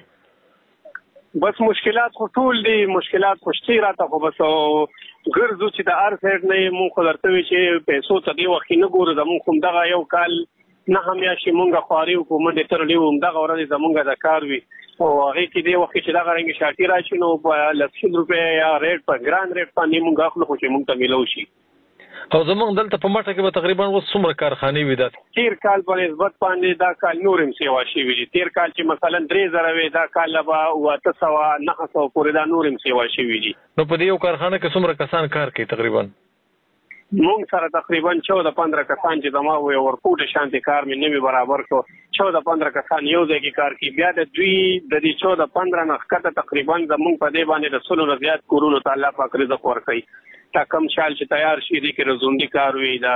[SPEAKER 5] بس مشکلات خو ټول دي مشکلات خوشتي راته خو بس ګرځو چې د ار سایډ نه مونږ خلرته وی چې پیسو ته دی وخت نه ګورو زمونږ کوم دغه یو کال نه هم یا شي مونږه خواري حکومت تر لیوم دغه ورځ زمونږه د کار وی او هغه کې دی وخت چې دغه رنګ شاټي راشي نو په 100 روپے یا ریټ په ګران ریټ باندې مونږه خپل خو چې مونږ ته ملو شي
[SPEAKER 21] او زمونږ دلته په مټه کې به تقریبا اوس څومره کارخانې وي دا
[SPEAKER 5] تیر کال په نسبت باندې دا کال نورم سیوا شي وي تیر کال چې مثلا 3,000 وي دا کال به 900 پورې دا نورم سیوا شي وي
[SPEAKER 21] نو په دې یو کارخانه کې څومره کسان کار کوي تقریبا
[SPEAKER 5] مونږ سره تقریبا 14-15 کسان چې زما وي ورکوټ شانتي کار مې نه برابر کو 14-15 کسان یو ځای کې کار کوي بیا د دوی د دې 14-15 نه ښکته تقریبا زمونږ په دې باندې د 100 زیات کورونو تعالی پاک رزق ورکړي تا کم شال چې تیار شي دي کې رزوندي کار وي دا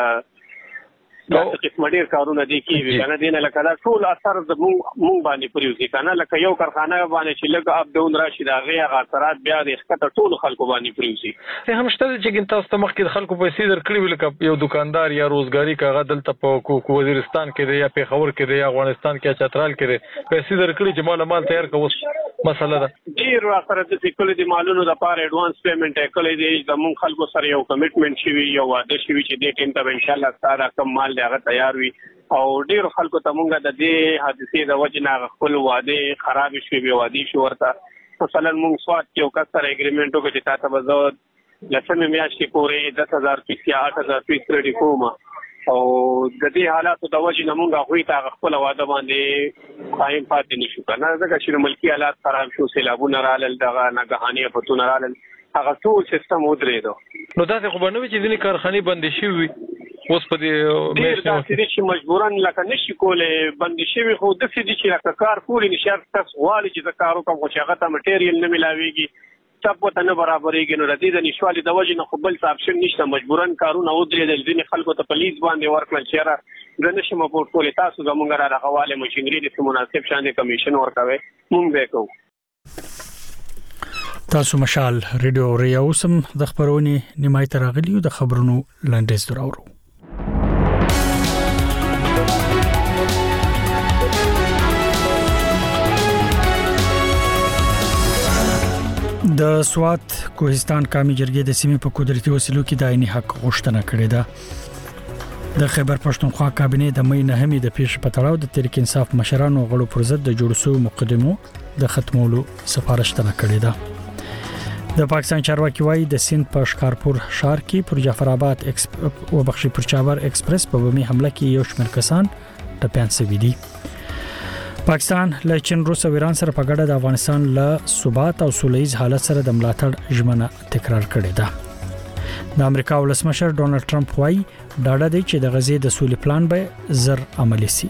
[SPEAKER 5] قسم ډیر کارونه دي کې کنه دینه لکه دا ټول اثر د مونږ باندې پریوزي کنه لکه یو کارخانه باندې چې لګ اپ ډاون راشي دا غي غاثرات بیا د ښکته ټول خلکو باندې پریوزي
[SPEAKER 21] ته هم شته چې تاسو ته مخکې خلکو پیسې درکړي لکه یو دکاندار یا روزګاری کاغه دلته په وزیرستان کې دی یا پیښور کې دی یا افغانستان کې چترال کې دی پیسې درکړي چې مال تیار کووس مسله ده
[SPEAKER 5] ډیر واخره د کله د مالونو د پاره ایڈوانس پیمنٹ کله دی زمون خلکو سره یو کمټمنټ شوی یو واده شوی چې د ټیم ته ان شاء الله ساره کم مال هغه تیار وي او ډیر خلکو ته مونږه د دې حادثې د وجه نه خپل واده خراب شوی به وادي شو ورته مثلا مونږ سواد یو کسر اګریمنټ وکړي چې تاسو به زو لسمه میاشتې پورې 10,000 پیسې 8,000 پیسې ریډي کوم او د دې حالاتو د وجې نه موږ هغوی ته خپل واده باندې قایم پاتې نشو کنه ځکه چې ملکی حالات خراب شو سیلابونه رالل دغه ناګهاني آفتونه رالل هغه ټول سیستم ودرېدو
[SPEAKER 21] نو داسې خو به نه وي چې ځینې کارخانې بندې شوي وي اوس په دې
[SPEAKER 5] ډېر داسې دي چې مجبورن لکه نشي کولی بندې شوي خو داسې دي چې لکه کار کولی نشي هر کس غواړي چې زه کار وکړم خو چې هغه ته مټیریل نه میلاویږي ټپ ورته نه برابرېږي نو د دې د نشوالي د وجې نه خو بل څه اپشن نشته مجبورن کارونه ودرېدل ځینې خلکو ته په لیز باندې ورکړل چې یاره زه نشم افورډ کولی تاسو زموږ را رغوالې مشینري داسې مناسب شانې کمیشن ورکوئ موږ به یې کوو
[SPEAKER 1] تاسو مشال ریډیو اورئ اوس هم د خبرونې نیمایي ته راغلي یو د خبرونو لنډیز دراوړو د سوات کوهستان قومي جرګې د سیمې په قدرتي وسیلو کې د عیني حق غوښتنه کړې ده د خیبر پښتونخوا کابینه د مې نهمې د پیښ په تړاو د تحریک انصاف مشرانو غړو پر ضد د جوړ شوو مقدمو د ختمولو سفارشتنه کړې ده د پاکستان چارواکي وايي د سند په شکارپور ښار کې پر جعفر آباد پر چابر ایکسپریس په بمي حمله کې یو شمېر کسان ټپيان شوي دي پاکستان له چین روس او ایران سره په ګډه د افغانستان له ثبات او سولهییز حالت سره د ملاتړ ژمنه تکرار کړې ده د امریکا ولسمشر ډونالد ټرمپ وايي ډاډه دی چې د غزې د سولې پلان به زر عملي شي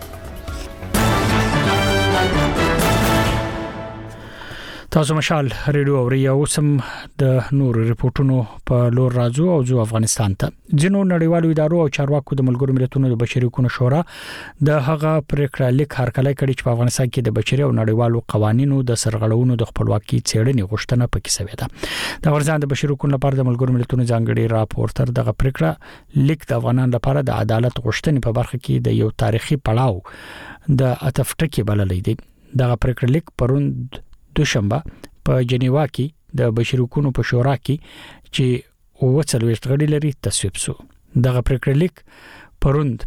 [SPEAKER 1] تاسو مشال ریډیو اورئ اوس هم د نور ریپورتونو په لور راځو او ځو افغانستان ته ځینو نړیوالو ادارو او چارواکو د ملګرو ملتونو د بشري حقوقو شورا د هغه پریکړه لیک هرکلی کړي چې په افغانستان کې د بشري او نړیوالو قوانینو د سرغړونو د خپلواکي څېړنې غوښتنه پکې شوې ده د افغانستان د بشري حقوقو لپاره د ملګرو ملتونو ځانګړي راپورټر دغه پریکړه لیک د افغانانو لپاره د عدالت غوښتنې په برخه کې د یو تاریخي پړاو د اتفټکی بللې دي دغه پریکړه لیک پروند دوشنبه په جنیوا کې د بشري حقوقو په شورا کې چې وڅلويشت غړي لري تصویب شو دغه پریکړه لیک پروند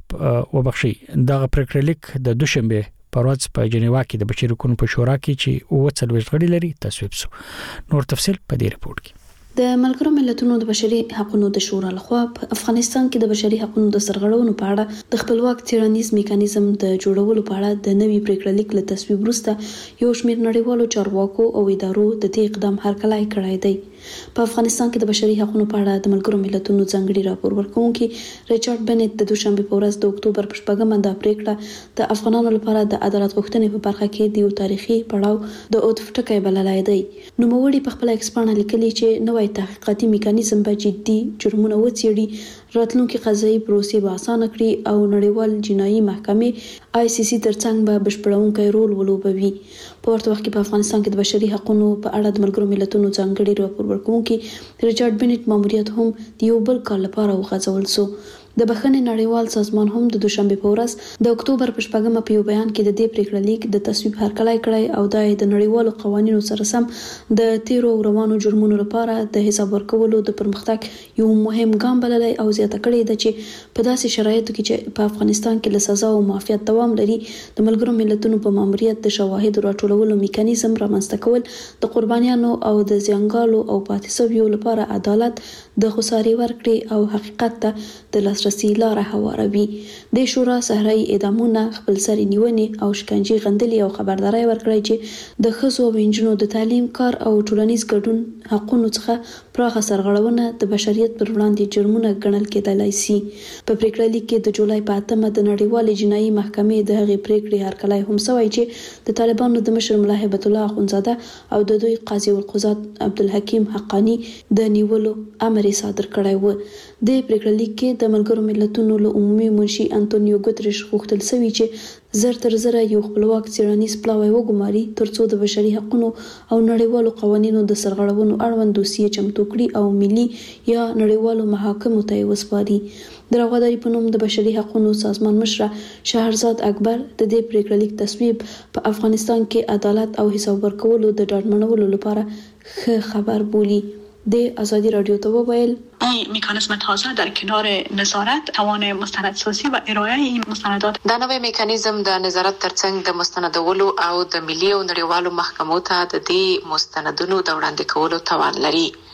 [SPEAKER 1] دغه پریکړه لیک د دوشنبه پر ورځ په جنیوا کې د بشري حقوقو په شورا کې چې وڅلويشت غړي لري تصویب شو نور تفصيل په دې ریپورت کې
[SPEAKER 7] د ملګرو ملتونو د بشري حقوقو د شورا لخوا په افغانستان کې د بشري حقوقو د سرغړونو په اړه د خپلواک څېړنیز میکانیزم د جوړولو په اړه د نوي پریکړه لیک له تصویب وروسته یو شمېر نړیوالو چارواکو او ادارو د دې اقدام هرکلی کړی دی په افغانستان کې د بشري حقوقو په اړه د ملګرو ملتونو ځانګړي راپور ورکونکي ریچارډ بنت د دوشنبه په ورځ د اکتوبر په 8مه د پریکړه د افغانانو لپاره د عدالت غوښتنې په برخه کې د یو تاریخي پړاو د اتفټکی بللای دی نو موړي په خپل ایکسپانه لیکلي چې نوې تحقیقاتي میکانیزم به جدي جرمونه وڅېړي راتلونکي قضایي پروسې به اسانه کړي او نړیوال جنایي محکمې ICC ترڅنګ به بشپړونکی رول ولوبوي په ورته وخت کې په افغانستان کې د بشري حقوقو په اړه د ملګرو ملتونو ځانګړي راپور ورکونکي ریچارډ بنت ماموریت هم د یو بل کال لپاره وغځول شو د بخښنې نړیوال سازمان هم د دوشنبه په ورځ د اکتوبر په 8مه په یو بیان کې د دې پریکړه لیک د تصویب هرکلی کړی او د نړیوالو قوانینو سره سم د تیرو روانو جرمونو لپاره د حساب ورکولو د پرمختګ یو مهم ګام بللی او زیاته کړې ده چې په داسې شرایطو کې چې په افغانستان کې له سزا او معافیت دوام لري د ملګرو ملتونو په ماموریت د شواهد راټولولو میکانیزم رامنځته کول د قربانیانو او د زیانګالو او پاتې شویو لپاره عدالت د خسارې ورکړې او حقیقت ته د لاسرسي لاره هواروي د شورا صحرایي اعدامونه خپلسري نیونې او شکنجې غندلې او خبرداري ورکړې چې د ښځو او نجونو د تعلیم کار او ټولنیز ګډون حقوقو څخه پراخه سرغړونه د بشریت پر وړاندې جرمونه ګڼل کېدلای شي په پریکړه لیک کې د جولای په 8مه د نړیوال جنایي محکمې د هغې پریکړې هرکلی هم شوی چې د طالبانو د مشر ملا هیبت الله اخونزاده او د دوی قاضي القضات عبدالحکیم حقانی د نیولو امر صادر کړی و د پریکړه لیک کې د ملګرو ملتونو له عمومي منشي انټونیو ګوتریش غوښتل شوی چې زر تر زر یو خپلواک څېړنیز پلاوی وګماري ترڅو د بشري حقوقو او نړیوالو قوانینو د سرغړونو اړوند دوسیې چمتو کړي او ملي یا نړیوالو محاکمو ته وسپاري د راغداري په نوم د بشري حقوقو سازمان مشر شهرزاد اکبر د دې پریکړه لیک تصویب په افغانستان کې عدالت او حساب ورکولو د ډاډمنولو لپاره ښه خبر بولي د آزادی رادیو ته وویل
[SPEAKER 22] این مکانیزم تازه در کنار نظارت توان مستندسازی و ارائه این مستندات
[SPEAKER 23] دا نوې میکانیزم د نظارت ترڅنګ د مستندولو او د ملي او نړیوالو محکمو ته د دې مستندونو د وړاندې کولو توان لري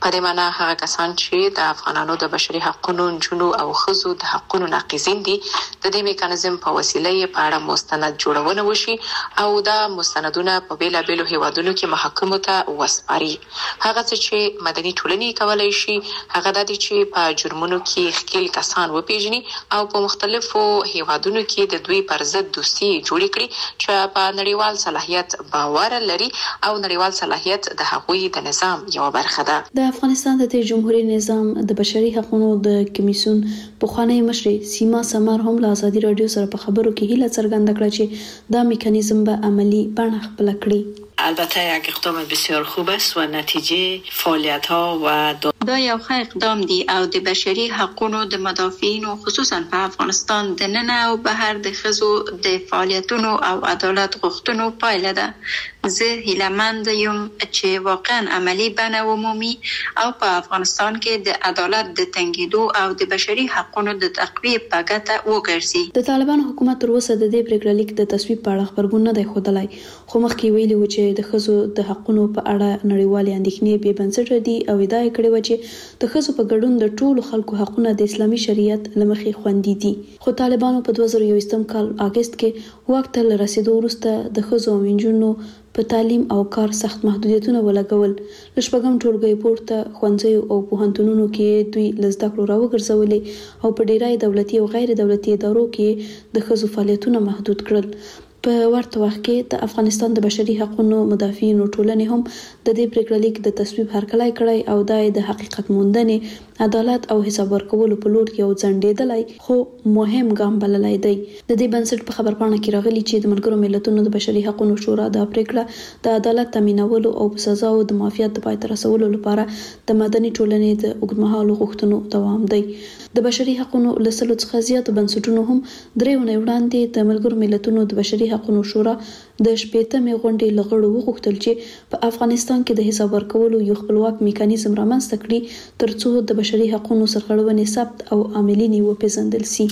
[SPEAKER 23] په دې معنی هغه کسان چې د افغانانو د بشري حقوقو جنو او خزو د حقوقو ناقضین دي د دې میکانیزم په وسیله یې په اړه مستند جوړونه وشي او دا مستندونه په بیلابیلو هیوادونو کې محاکمو ته وسپاري. هغه چې مدني ټولنې کولای شي هغه د دې چې په جرمونو کې ښکېل کسان وپیژني او په مختلفو هیوادونو کې د دوی پر ضد دوستي جوړ کړي چې په نړیوال صلاحیت باور لري او نړیوال صلاحیت د هغوی د نظام یو برخه ده.
[SPEAKER 7] د افغانستان د جمهوریت نظام د بشري حقوقو د کمیسیون پخوانی مشر سیما سمر هم له ازادي رادیو سره په خبرو کې هیله څرګنده کړه چې دا میکانیزم به عملی بڼه خپل کړي.
[SPEAKER 2] البته یک اقدام بسیار خوب است و نتیجه فعالیت ها و
[SPEAKER 22] دا یو ښه اقدام دی او د بشري حقوقو د مدافعینو خصوصا په افغانستان د نن او بهر د خزو د فعالیتونو او عدالت غوښتنو پایله ده. زه هیله‌مند یم چې واقعا عملی بڼه ومومي او په افغانستان کې د عدالت د تنګیدو او د بشري حقوقو د تقویه په ګټه وګرځي.
[SPEAKER 7] د طالبان حکومت تر اوسه د دې پریکړه لیک د تصویب په اړه خبرګون نه دی ښودلی، خو مخکې ویلي و چې د خزو د حقوقو په اړه نړیوالې اندېښنې بې بنسټه دي او ادعا یې کړې و چې د خزو په ګډون د ټولو خلکو حقوقونه د اسلامي شریعت له مخې خوندي دي. خو طالبانو په 2021 کال اگست کې واک ته له رسیدو وروسته د خزو او نجونو په تعلیم او کار سخت محدودیتونه ولګول. له شپږم ټولګي پورته ښوونځیو او پوهنتونونو کې دوی له زده کړو راوګرځولې او په ډیری دولتي او غیر دولتي ادارو کې د خزو فعالیتونه محدود کړل. په ورته وخت کې د افغانستان د بشري حقوقو مدافعینو ټولنې هم د دې پریکړه لیک د تصویب هرکلی کړی او د حقیقت موندنې، عدالت او حساب ورکولو په لور یو ځنډېدلی خو مهم ګام بللی دی. د دې بنسټ په خبرپاڼه کې راغلي چې د ملګرو ملتونو د بشري حقوقو شورا د پریکړه د عدالت تامینولو او په سزاو د معافیت د پای ته رسولو لپاره د مدني ټولنې د اوږدمهالو غوښتنو دوام دی. د بشري حقوقو له سلو څخه زیاتو بنسټونو هم درې ونې وړاندې د ملګرو ملتونو د بشري حقوقو شورا د شپږمې غونډې له غړو وغوښتل چې په افغانستان کې د حساب ورکولو یو خپلواک میکانیزم رامنځته کړي ترڅو د بشري حقوقو سرغړونې ثبت او عملي وپېژندل شي.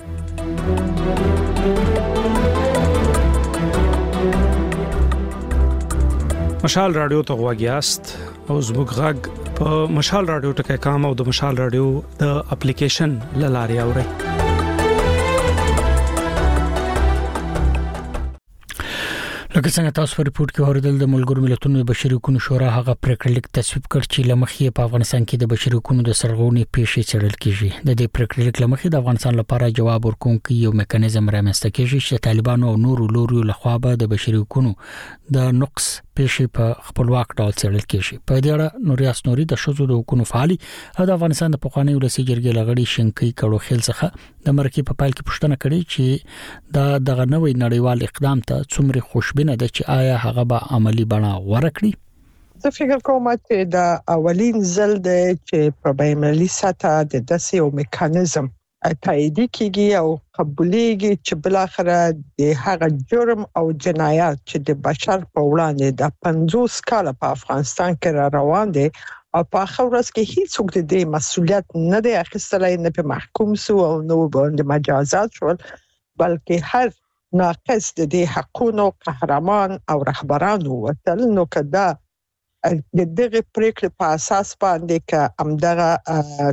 [SPEAKER 1] مشال رادیو ته غواګیاست او زموږ غږ په مشال رادیو ټکي کام او د مشال رادیو د اپلیکیشن لاري اوري. لکه څنګه تاسو په ریپورت کې اوریدل د ملګرو ملتونو د بشري حقوقو شورا هغه پریکړه لیک تصویب کړ چې لمخې په افغانستان کې د بشري حقوقو د سرغړونې پیښې څېړل کیږي. د دې پریکړه لیک لمخې د افغانستان لپاره جواب ورکوونکی یو میکانیزم رامنځته کیږي چې طالبانو او نورو لوريو لخوا به د بشري حقوقو د نقص پیښې په خپلواک ډول څېړل کیږي. په دې اړه نوریاس نوري د شذو د حقوقو فعالي او د افغانستان د پخوانی ولسی جرګې لغړی شنکې کړو خیل څخه د مرکې په پایل کې پوښتنه کړې چې دا دغه نوې نړیوال اقدام ته څومره خوشبینه ده چې آیا هغه به عملی بڼه ورکړي.
[SPEAKER 3] زه فکر کوم چې دا اولین ځل دی چې په بین‌المللي سطح د داسې یو میکانیزم تایید کیږي او قبولېږي چې بل اخر د هغه جرم او جنایات چې د بشر په وړاندې د 50 کال په افغانستان کې روان دي او په اخر ورځ کې هیڅ څوک د مسؤلیت نه دی اخیستلی، نه په محکوم سو او نو باندې مجازات شول، بلکې هر ناقص د دې حقونو قهرمان او رهبران وتل. نو کدا د دغه پریکړې په اساس باندې چې همدغه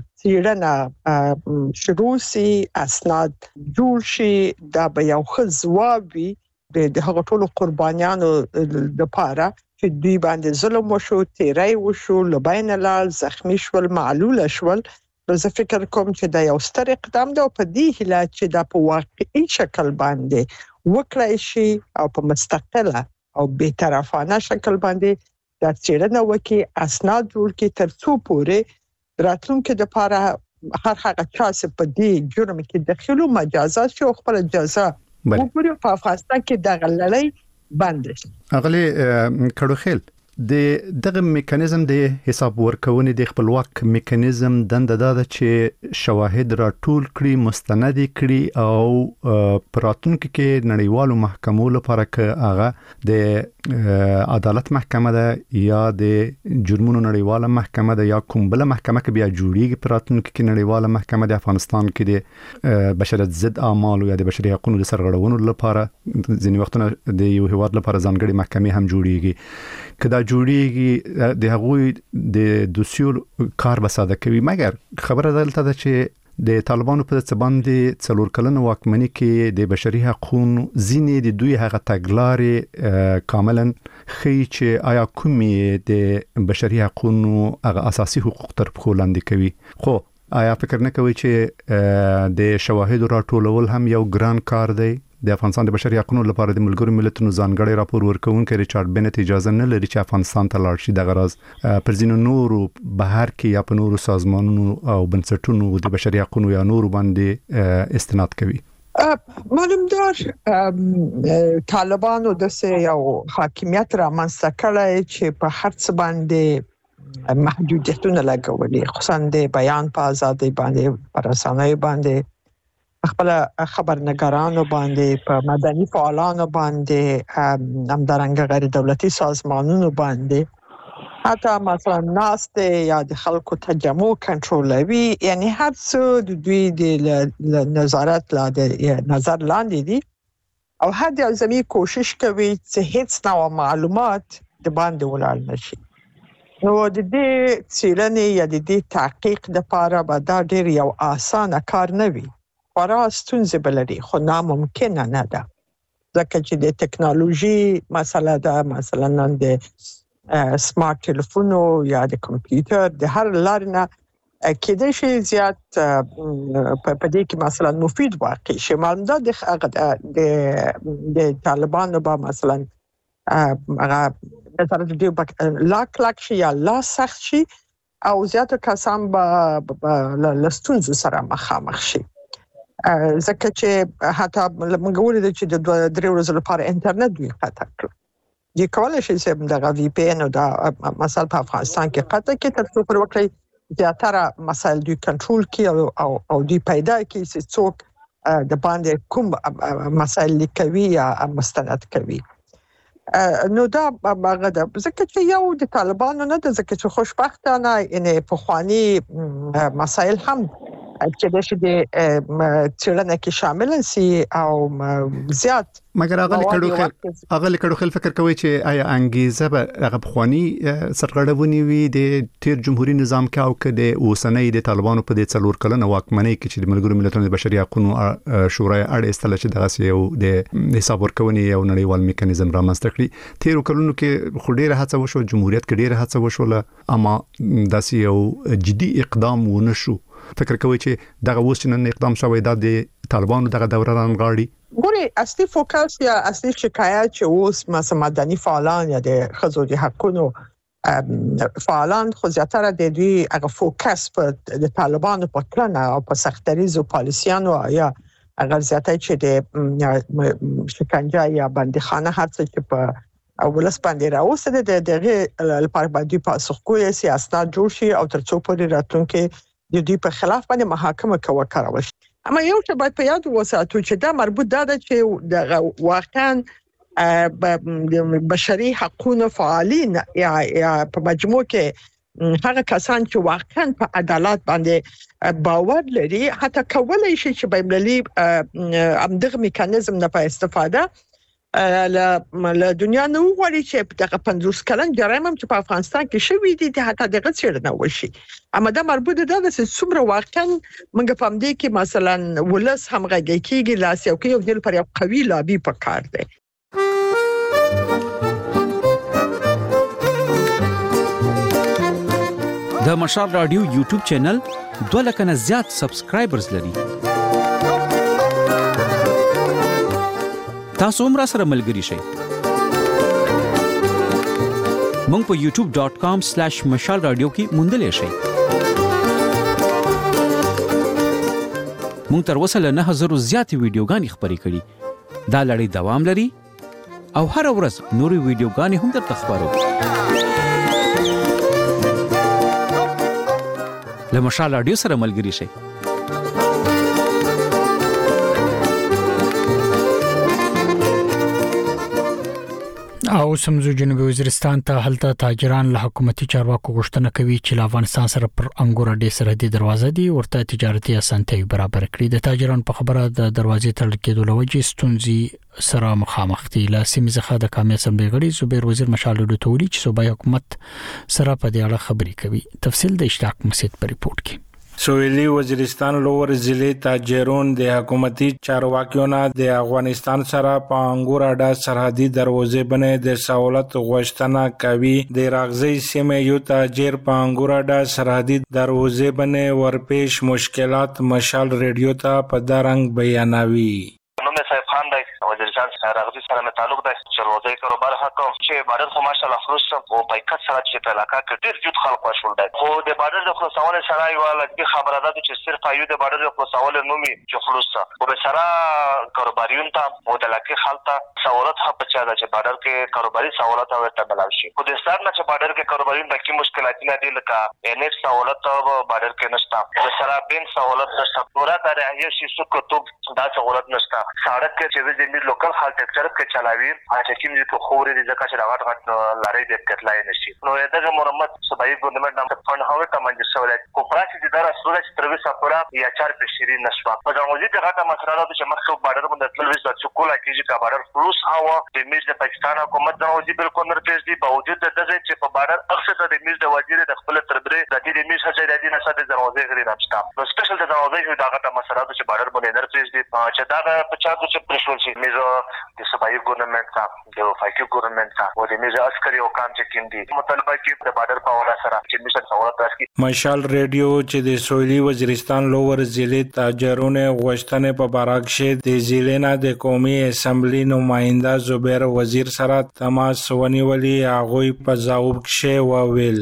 [SPEAKER 3] څېړنه شروع سي، اسناد جوړ شي، دا به یو ښه ځواب وي د هغو ټولو قربانیانو لپاره چې دوی باندې ظلم وشو، تیری وشو، له بینه لاړ، زخمی شول، معلوله شول. نو زه فکر کوم چې دا یو ستر اقدام دی او په دې هیله چې دا په واقعي شکل باندې وکړای شي او په مستقله او بی‌طرفانه شکل باندې دا څېړنه وکړي، اسناد جوړ کړي ترڅو پورې راتلونکي لپاره هر هغه چا چې په دې جرم کې داخلو مجازات شي او خپل جزا وګوري. په افغانستان کې د غلړۍ بند شي.
[SPEAKER 8] اغلی کړو خیل د دغه میکانیزم د حساب ورکونې د خپلواک میکانیزم دنده ده چې شواهد را ټول کړي، مستند کړي او پراتونکو کې نړیوالو محکمو لپاره کې هغه د عدالت محکمه ده یا د جرمونو نړیواله محکمه ده یا کوم بل محکمه کې بیا جوړیږي. پراتونکو کې نړیواله محکمه د افغانستان کې د بشریت ضد اعمال یا د بشري حقوقو د سرغړونو لپاره ځینې وختونه د یو هیواد لپاره ځانګړي محکمې هم جوړیږي. کدا جوړیږي د هغوی د دوسیو کار به ساده کوي. مګر خبره دلته ده چې د طالبانو په څیر باندې څلور کلن واکمنۍ کې د بشري حقوقو ځینې د دوی هغه تګلارې کاملا خي چې آیا کومې د بشري حقوقو هغه اساسي حقوق تر پښو لاندې کوي. خو آیا فکر نه کوي چې د شواهد راټولول هم یو ګران کار دی؟ د افغانستان د بشري حقوقو لپاره د ملګرو ملتونو ځانګړي راپور ورکوونکي ریچارډ بنت اجازه نه لري چې افغانستان ته لاړ شي. د غرض پر ځینو نورو بهر کې یا په نورو سازمانونو او بنسټونو د بشري حقوقو یا نورو باندې استناد کوي.
[SPEAKER 3] معلومدار طالبانو د یو حاکمیت را منځته کړی چې په هر څه باندې محدودیتونه لګولي، خصوصا د بیان په ازادۍ باندې، پر رسنیو باندې، خپل خبرنګارانو باندې، په مدني فعالانو باندې، همدارنګه غیر دولتي سازمانونو باندې، حتی مثلا ناست یا د خلکو تجمع کنټرولوي. یعنی هر څه د دوی د نظارت نظر لاندې دي او هر د ځمې کوشش کوي چې هیڅ نوع معلومات د باندې ولاړ نشي. نو د دې څېړنې یا د دې تحقیق لپاره به دا ډېر یو اسانه کار نه وي. خورا ستونزې بلري، خو ناممکنه نه ده، ځکه چې د ټکنالوژي مسله ده. مثلا نن د سمارټ ټلیفونو یا د کمپیوټر د هر لارې نه کېدای شي زیات په دې کې مثلا مفید واقع شي. معلومات د طالبانو به مثلا هغه نظر دې لاک شي یا لا سخت شي او زیات کسان به لستونزو سره مخامخ شي. ځکه چې حتی موږ ولید چې د 2-3 ورځې لپاره انټرنیټ دوی قطع کړ. د کولای شي چې د وی پی ان او د مسایل په افغانستان کې قطع کې تر څو پر وکړي زیاتره مسایل دوی کنټرول کړي او دوی پیدا کړي چې څوک د باندې کوم مسایل لیکوي یا مستند کوي. نو دا هغه ده، ځکه چې یو د طالبانو نه ده، ځکه چې خوشبختانه ان په خواني مسایل هم چې د څېړنې کې شامل سي او زیات.
[SPEAKER 8] مګر هغه کډو خل فکر کوي چې آیا انګیزه به هغه بخوانی سرغړونی وي د تیر جمهوریت نظام کې او کې د اوسنۍ د طالبانو په د څلور کلن واکمنۍ کې چې د ملګرو ملتونو د بشري حقوقو شورا اړ استل چې دغه یو د حساب ورکونې یو نړیوال میکانیزم رامنځته کړی. تیر کلونو کې خډيره هڅه وشو، جمهوریت کې ډیره هڅه وشوله، اما داسې یو جدي اقدام ونه شو. فکر کوي چې دغه وسنن اقدام شوی د طالبانو دغه دوره رانغاړي؟
[SPEAKER 3] ګوري اصلي فوکس یا اصلي شکایت چې اوس مثلا مدني فعالان یا د خزو د حقوقو فعالان خو زیاتره د دوی هغه فوکس په د طالبانو په کړنه او په سختریزو پالیسیانو یا هغه زیاتای چې د شکنجه یا بندیخانه هر څه چې په ولس باندې راوسته د دغه لپاره باندې پاسخګوی سیاست جوړ شي او تر څو پورې راتلونکي د دې په خلاف باندې محاکمه وکړول شي. اما یو څه باید په یاد وساتو چې دا مربوط ده چې د واقعا بشري حقوقو فعالین یا په مجموع کې هغه کسان چې واقعا په عدالت باندې باور لري، حتی کولای شي چې بین‌المللي امدغه میکانیزم نه په استفاده له دنیا نو غواړي چې دغه 50 کلن جرایم چې په افغانستان کې شوي دي حتی دغه څیړنه وشي. اما دا مربوط ده چې څومره واقعا موږ په دې کې مثلا ولس همغږي کېږي، لاس یو کې یو ځل پر یو قوي لابي پکار دی.
[SPEAKER 6] د مشال رادیو یوټیوب چینل 2 لک نه زیات سبسکرایبرز لري. تاسو هم را سره ملګري شئ. مونږ په youtube.com/mashalradio کې موندلې شئ. مونږ تر اوسه له 9000 زیات ویډیوګانې خبرې کړې. دا لړۍ دوام لري او هر ورځ نورې ویډیوګانې هم درته خبرو. له مشال رادیو سره ملګري شئ.
[SPEAKER 1] او سمزو جنوبي وزیرستان ته هلته تاجران له حکومتي چارواکو غوښتنه کوي چې افغانستان سره پر انګور اډې سرحدي دروازه دی ورته تجارتي اسانتي برابر کړي. د تاجرانو په خبره د دروازې تړل کېدو لوجې ستونزې سره مخامخ دي. له سیمې څخه د قومي اسمبلی غړي زبیر وزیر مشال ډوټولي چې صوبایي حکومت سره په دې اړه خبرې کوي. تفصیل د اشتاق مسید په ریپورت کې.
[SPEAKER 4] سویلی وزیرستان لوور ضلع تاجرون د حکومتي چارواکیونو د افغانستان سره په انګور اډه سرحدي دروازې باندې د سہولت غوښتنه کوي. د راغزي سیمه یو تاجر په انګور اډه سرحدي دروازې باندې ورپېش مشکلات مشال ریډیو ته په دارنګ بیانوي.
[SPEAKER 9] نوم صاحب خان دی وزیرستان سره راغزي سره مې تعلق دی چې روزي کاروبار حکم چې بارد خو ماشاءالله خلاص او پایکټ سره چې په علاقه کې ډیر جوړ خلک وشول دی خو د بارد خو سوال سره یو لږ خبره ده چې صرف ایو د بارد خو سوال نومي چې خلاص او به سره کاروباریون ته او د علاقه خلک سہولت هم پچا ده چې بارد کې کاروباري سہولت ورته بلاو شي. خو د ستار نه چې بارد کې کاروباریون د کی مشکلات نه دي لکه انف سہولت بارد کې نشته او سره بین سہولت نشته پورا د یو شي سکوتوب دا سہولت نشته. سړک کې چې د لوکل خلک ټرک کې چلاوي چې کوم چې خوري د ځکه چې راغټ غټ لارې د کتلای نشي. نو دغه مرمت صوبایي ګورنمنت نام ته فند هاوه کمانځ سوالات کو پراسی د دره سوله چې تروي سفره یا 4 پښری نشوا په دغه ځای ته مسله ده چې مخکې بارډر باندې تلوي چې کولا کېږي کا بارډر فلوس هوا د میز د پاکستان حکومت د وزیر بالکل مرکز دی باوجود د دغه چې په بارډر اکثر د میز د وزیر د خپل تربره د دې میز هڅه د دې نساده دروازې غري نشته. نو سپیشل د دروازې دغه مسله ده چې بارډر باندې مرکز دی چې دا په چا چې پرشول شي میز د صوبایي ګورنمنت ته د وفاقي ګورنمنت ته او د میز عسکري او کام چې کیندي مطالبه کې د بارډر په وړاندې سره چې میشن سہولت راشي.
[SPEAKER 4] مشال ریډیو چې د سویلی وزیرستان لوور ضلع تاجرون غوښتنې په بارکشه د ضلع نه د قومي اسمبلی نماینده زبیر وزیر سره تماس ونیولي. هغه په ځواب کې وویل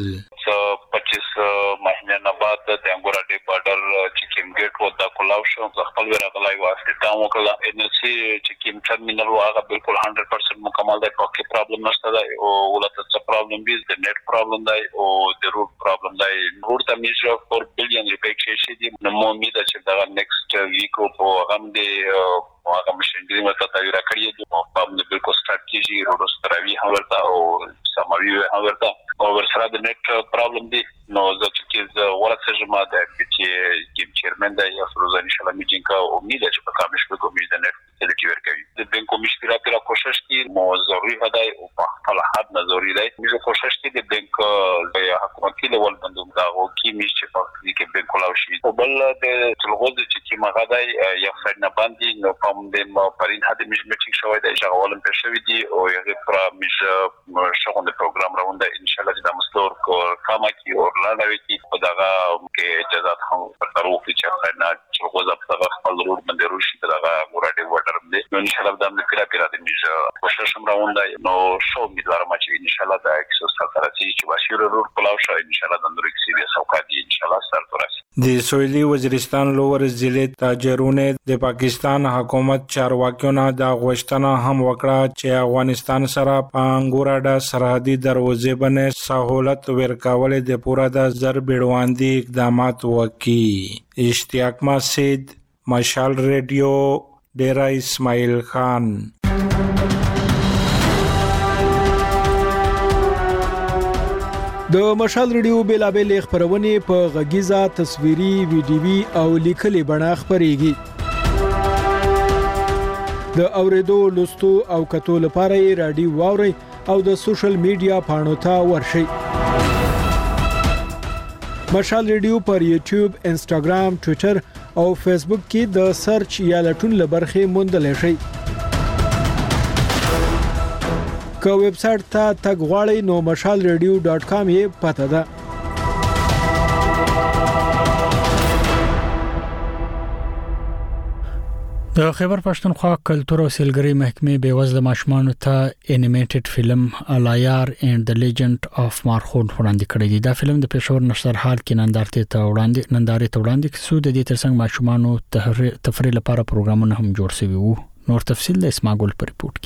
[SPEAKER 10] 25 مهینه نه بعد د انګور اډې بارډر چیکین ګیټ ودا کولاو شو خپل ورغلای واسطه مو کړه ان سي چیکین ټرمینل واغه بالکل 100% مکمل دی پکې پرابلم نشته دی او ولته څه پرابلم دی د نیټ پرابلم دی او د روټ پرابلم دی. روټ ته میجر 4 بلین ریپیټ شي دی نو مو امید چې دا نیکسټ ویک او هم دی هغه مشنګری مته تاویرا کړی دی او په دې بالکل سٹارټ کیږي روډ ستراوی هم ورته او سماوی هم ورته او ورسره د نیټ پرابلم دی. نو ځکه چې ورته جمع ده چې کیم چیرمن دی یا فروزان ان شاء الله میټینګ کا امید چې په کامیش په کومې د نیټ فیسیلیټي ورکوي. د بانکو مشکلات را کوشش کی مو ضروري هداي او په خپل حد نه ضروري دی موږ کوشش کی د بانک د حکومتي لیول باندې دا او کی میشي په دې کې بانکو لاوشي او بل د تلغوز چې ما غدای یا فرنا باندې نو کوم د پرین هدي میټینګ شوی دی چې اولم په شوی دی او یې پر میش شغل د پروګرام راونده ان شاء الله د مستور کو کاما کی او لاندوي کی په دغه کې اجازه هم پرتروخ چې فرنا چې غوځه په خپل روډ باندې روشي دغه ګورډي وټر باندې ان شاء الله د امریکا پیراده میش کوشش هم راونده نو شو امیدوارم چې ان شاء الله د اکسس سره چې بشیر روډ کلاو شي ان شاء الله د نور اکسیری سوکادي ان شاء الله سره ترسي.
[SPEAKER 4] د سویلی وزیرستان لوور ضلع تاجرون د پاکستان حکومت چارواکیونو د غوښتنه هم وکړه چې افغانستان سره په انګور اډه سرحدي دروازې باندې سہولت ورکول د پورا د زر بیړواندي اقدامات وکړي. اشتیاق مسید مشال ریډیو ډیرا اسماعیل خان.
[SPEAKER 24] د مشال ریډیو بیلابل خبرونه په غږیزه تصویري ویډیوي او لیکلي بڼه خبريږي. د اوریدو لوستو او کتو لپاره رادیو واوري او د سوشل میډیا پاڼو ته ورشي. مشال ریډیو پر یوټیوب، انسټاګرام، ټوئیټر او فیسبوک کې د سرچ یا لټون لبرخه موندل شي. که ویب سټ ته تګ غواړئ نو mashalradio.com یې پته ده.
[SPEAKER 1] د خیبر پښتونخوا کلتور او سیلګرۍ محکمې بېوزله ماشومانو ته انیمیټډ فلم الایار اند د لیجند اف مارخون وړاندې کړی دی. دا فلم د پېښور نشرحال کې نندارې ته وړاندې کړو. د دې ترڅنګ ماشومانو تفریح لپاره پروګرامونه هم جوړ شوي وو. نور تفصیل د اسماعیل پر ریپورت کې.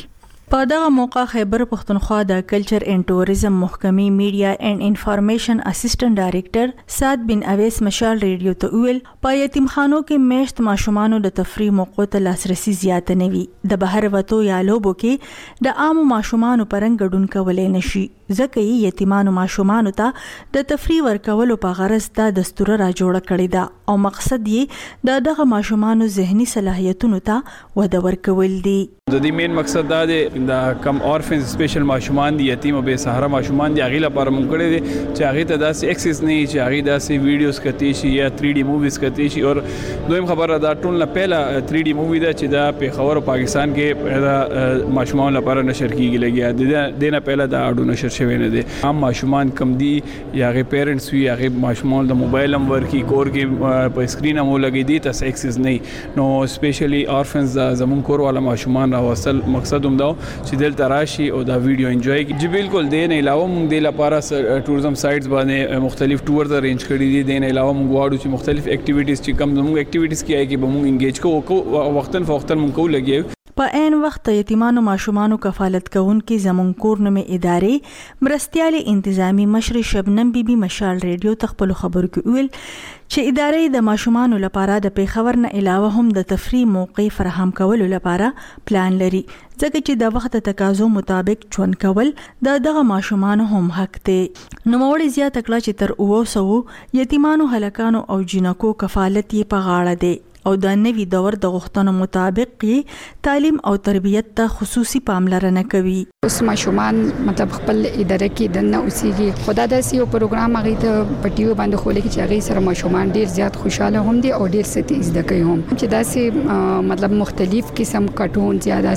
[SPEAKER 11] په دغه موقع خیبر پښتونخوا د کلچر اینڈ ټوریزم محکمې میډیا اینڈ انفارمیشن اسسټنټ ډایریکټر سعد بن اویس مشال ریډیو ته ویل په یتیمخانو کې میشت ماشومانو د تفریح موقعو ته لاسرسي زیات نه وي د بهر وتو یا لوبو کې د عام ماشومانو پرنګ ګډون کولای نشي ځکه یې یتیمانو ماشومانو ته د تفریح ورکولو په غرض دا دستور را جوړ کړی دا او مقصد یې دغه ماشومانو ذهني صلاحیتونو ته وده ورکول دي
[SPEAKER 12] د دې مین مقصد دا دی د کم اورفنز سپیشل ماشومان دي یتیم او بے سهاره ماشومان دي هغه لپاره مونږ کړی دي چې هغه ته داسې اکسس نه چې هغه داسې ویډیوز کتی شي یا 3D موویز کتی شي او دویم خبره دا ټول نه پهلا 3D مووی دا چې دا په خبرو پاکستان کې ماشومان لپاره نشر کیږي لګیا د نه پهلا دا اډو نشر شوی نه دي عام ماشومان کم دي یا هغه پیرنټس وی هغه ماشومان د موبایل هم ورکی کور کې په سکرین هم لګی دي تاسو اکسس نه نو سپیشلی اورفنز زمون کور والا ماشومان راوصل مقصد هم دا چې دل تراشي او دا ویډیو انجوای کی چې بالکل دین علاوه موږ د لپاره ټوریزم سایټس باندې مختلف ټورز ارینج کړی دي دین علاوه موږ غواړو چې مختلف اکټیویټیز چې کوم موږ اکټیویټیز کیای کی به موږ انګیج کوو وختن فوختن موږ کو لګیو
[SPEAKER 11] په عین وخت یتیمانو ماشومانو کفالت کوونکې زمون کور نومې ادارې مرستيالي انتظامی مشر شبنم بیبي مشال ریډیو تخپل خبرو کې ویل چې ادارې د ماشومانو لپاره د پیښور نه علاوه هم د تفریح موقع فراهم کولو لپاره پلان لري ځکه چې د وخت تقاضو مطابق ژوند کول دغه ماشومانو هم حق دی نو موړ زیات کړه چې تر 200 یتیمانو هلکانو او جنکو کفالت یې په غاړه دی او د نوي دور د غوښتنو مطابق تعلیم او تربیت ته خصوصي پاملرنه کوي
[SPEAKER 13] اوس ماشومان مطلب خپل اداره کې دنه اوسېږي خدا داسې یو پروګرام هغه ته پټیو باندې خولې کې چې هغه سره ماشومان ډیر زیات خوشاله هم دي او ډیر ستې زده کوي هم چې داسې مطلب مختلف قسم کارټون زیاده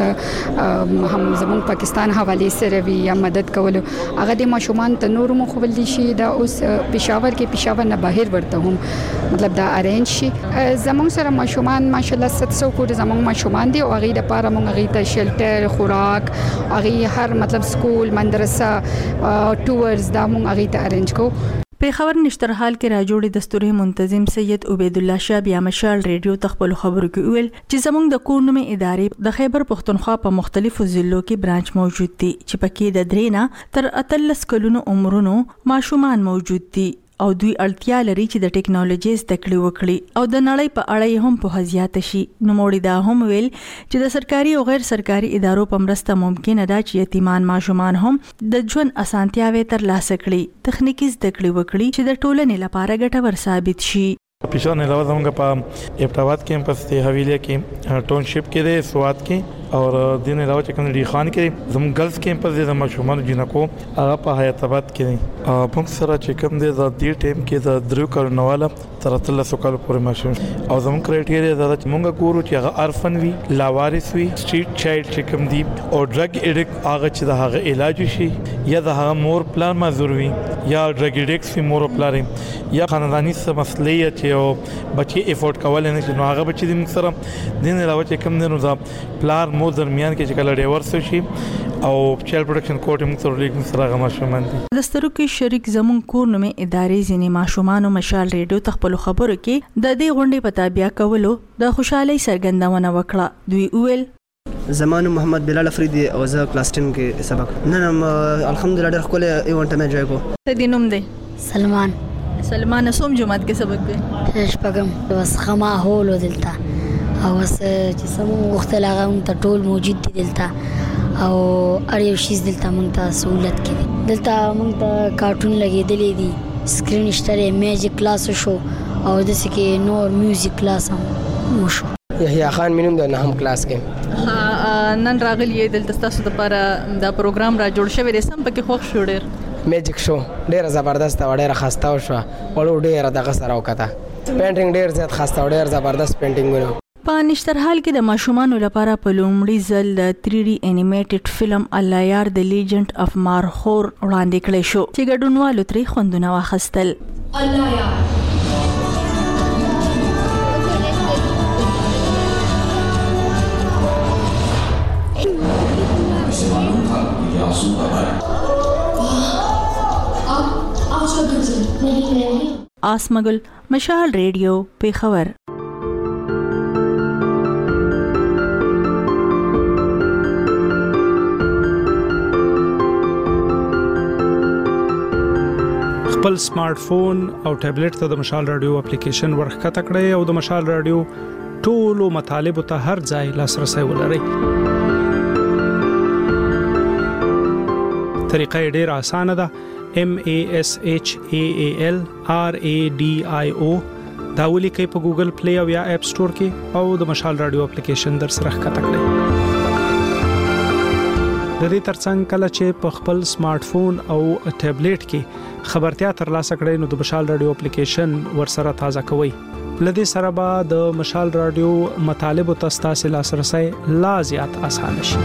[SPEAKER 13] چې هم زموږ پاکستان حواله سره وی یا مدد کول هغه د ماشومان ته نور مخول دي شي دا اوس پېښور نه بهر ورته هم مطلب دا ارینج شي زموږ سره ماشومان ماشاءالله 700 پورې زموږ ماشومان دي او هغه د پاره موږ هغه ته شیلټر خوراک هغه هر مطلب سکول مدرسه ټورز دا موږ هغه ته ارینج کوو
[SPEAKER 11] پیښور نشترحال کې راجوړې دستوري منتظم سید عبید الله شاه بیا مشال ریډیو تخپل خبرو کې ویل چې زموږ د کور نومې ادارې د خیبر پښتونخوا په مختلفو ضلعو کې برانچ موجود دي چې پکې د درېنا تر 13 کلونو عمرونو ماشومان موجود دي او دوی اړتیا لري چې د ټیکنالوژي زده کړې وکړي او د نړۍ په اړه هم په زیات شي نو موړي دا هم ویل چې د سرکاري او غیر سرکاري ادارو په مرسته ممکن ده چې یتیمان ماشومان هم د ژوند اسانتیاوي تر لاسه کړي تخنیکی زده کړې وکړي چې د ټولنې لپاره ګټور ثابت شي
[SPEAKER 14] پیښور نه علاوه زموږ په ابتدات کیمپس ته حویلې کې ټاونشپ کې د سواد کې اور دین علاوه چې کوم دی خان کې زموږ ګرلز کیمپس د ماشومان جنکو هغه په حیات آباد کې موږ سره چې کوم دی د دې ټیم کې د درو کارنواله تر 13 کال پورې ماشوم او زموږ کرایټیریا دا چې موږ ګورو چې هغه ارفن وي لاوارث وي سټریټ چایلډ چې کوم دی او ډرګ اډیکټ هغه چې د هغه علاج شي یا د هغه مور پلان معذور وي یا ډرګ اډیکټ وي مور پلان یا خاندانی څه مسلې چې او بچي افورد کول نه شي نو هغه بچي د موږ سره دین علاوه چې کوم دی نو دا پلان مو درمیان کې چې کله ډیورس شي او چایلډ پروټیکشن کوټ موږ سره لیک سره هغه ماشومان دي
[SPEAKER 11] د سترو کې شریک زمون کور نومې ادارې ځینې ماشومان مشال ریډیو تخپل خبرو کې د دې غونډې په تابع کولو د خوشحالي سرګندونه وکړه دوی ویل
[SPEAKER 25] زمانو محمد بلال افریدي او زه کلاس 10 کې سبق نن الحمدلله ډېر خپل ایونت مې جوړ کو
[SPEAKER 11] ته دې نوم دی
[SPEAKER 26] سلمان
[SPEAKER 11] سوم جمعات کې سبق دی
[SPEAKER 26] شپږم بس خما هولو دلته او چې سمو وختل هغه ته ټول موجود دي دلته او اړ یو شی دلته مونږ ته سہولت کړي دلته مونږ ته کارټون لګېدلې دي سکرین شته میوزیک کلاس شو او د سکه نور میوزیک کلاس هم شو
[SPEAKER 25] یحیی خان مینم د نهم کلاس کې
[SPEAKER 11] نن راغلی دلته تاسو لپاره دا پروګرام را جوړ شوی دی سم پکې خوښ شو ډېر
[SPEAKER 25] میوزیک شو ډېر زبردست او ډېر خسته شو او ډېر دغه سره وکړه پینټینګ ډېر زیات خسته او ډېر زبردست پینټینګ ونه
[SPEAKER 11] په نشترحال کې د ماشومانو لپاره په لومړي ځل د 3D انیمیټډ فلم الله یار د لیجند اف مارخور وړاندې کړی شو چې ګډونوالو ترې خوندونه واخیستل الله یار آسمګل مشال ریډیو پیښور
[SPEAKER 15] خپل سمارټ فون او ټابلیټ ته د مشال رادیو اپلیکیشن ورخکته کړئ او د مشال رادیو ټولو مطالبه ته هر ځای لاسرسي ولرئ. طریقه ډیره اسانه ده. MASHAALRADIO دا ولیکئ په ګوګل پلی او یا اپ سٹور کې او د مشال رادیو اپلیکیشن در سره ښکته کړئ. د دې ترڅنګ کله چې په خپل سمارټ فون او ټابلیټ کې خبرتیا ترلاسه کړئ نو د مشال رادیو اپلیکیشن ورسره تازه کوئ. لدې سره به د مشال رادیو مطالبه تاسو لاسرسي لا زیات اسانه شي.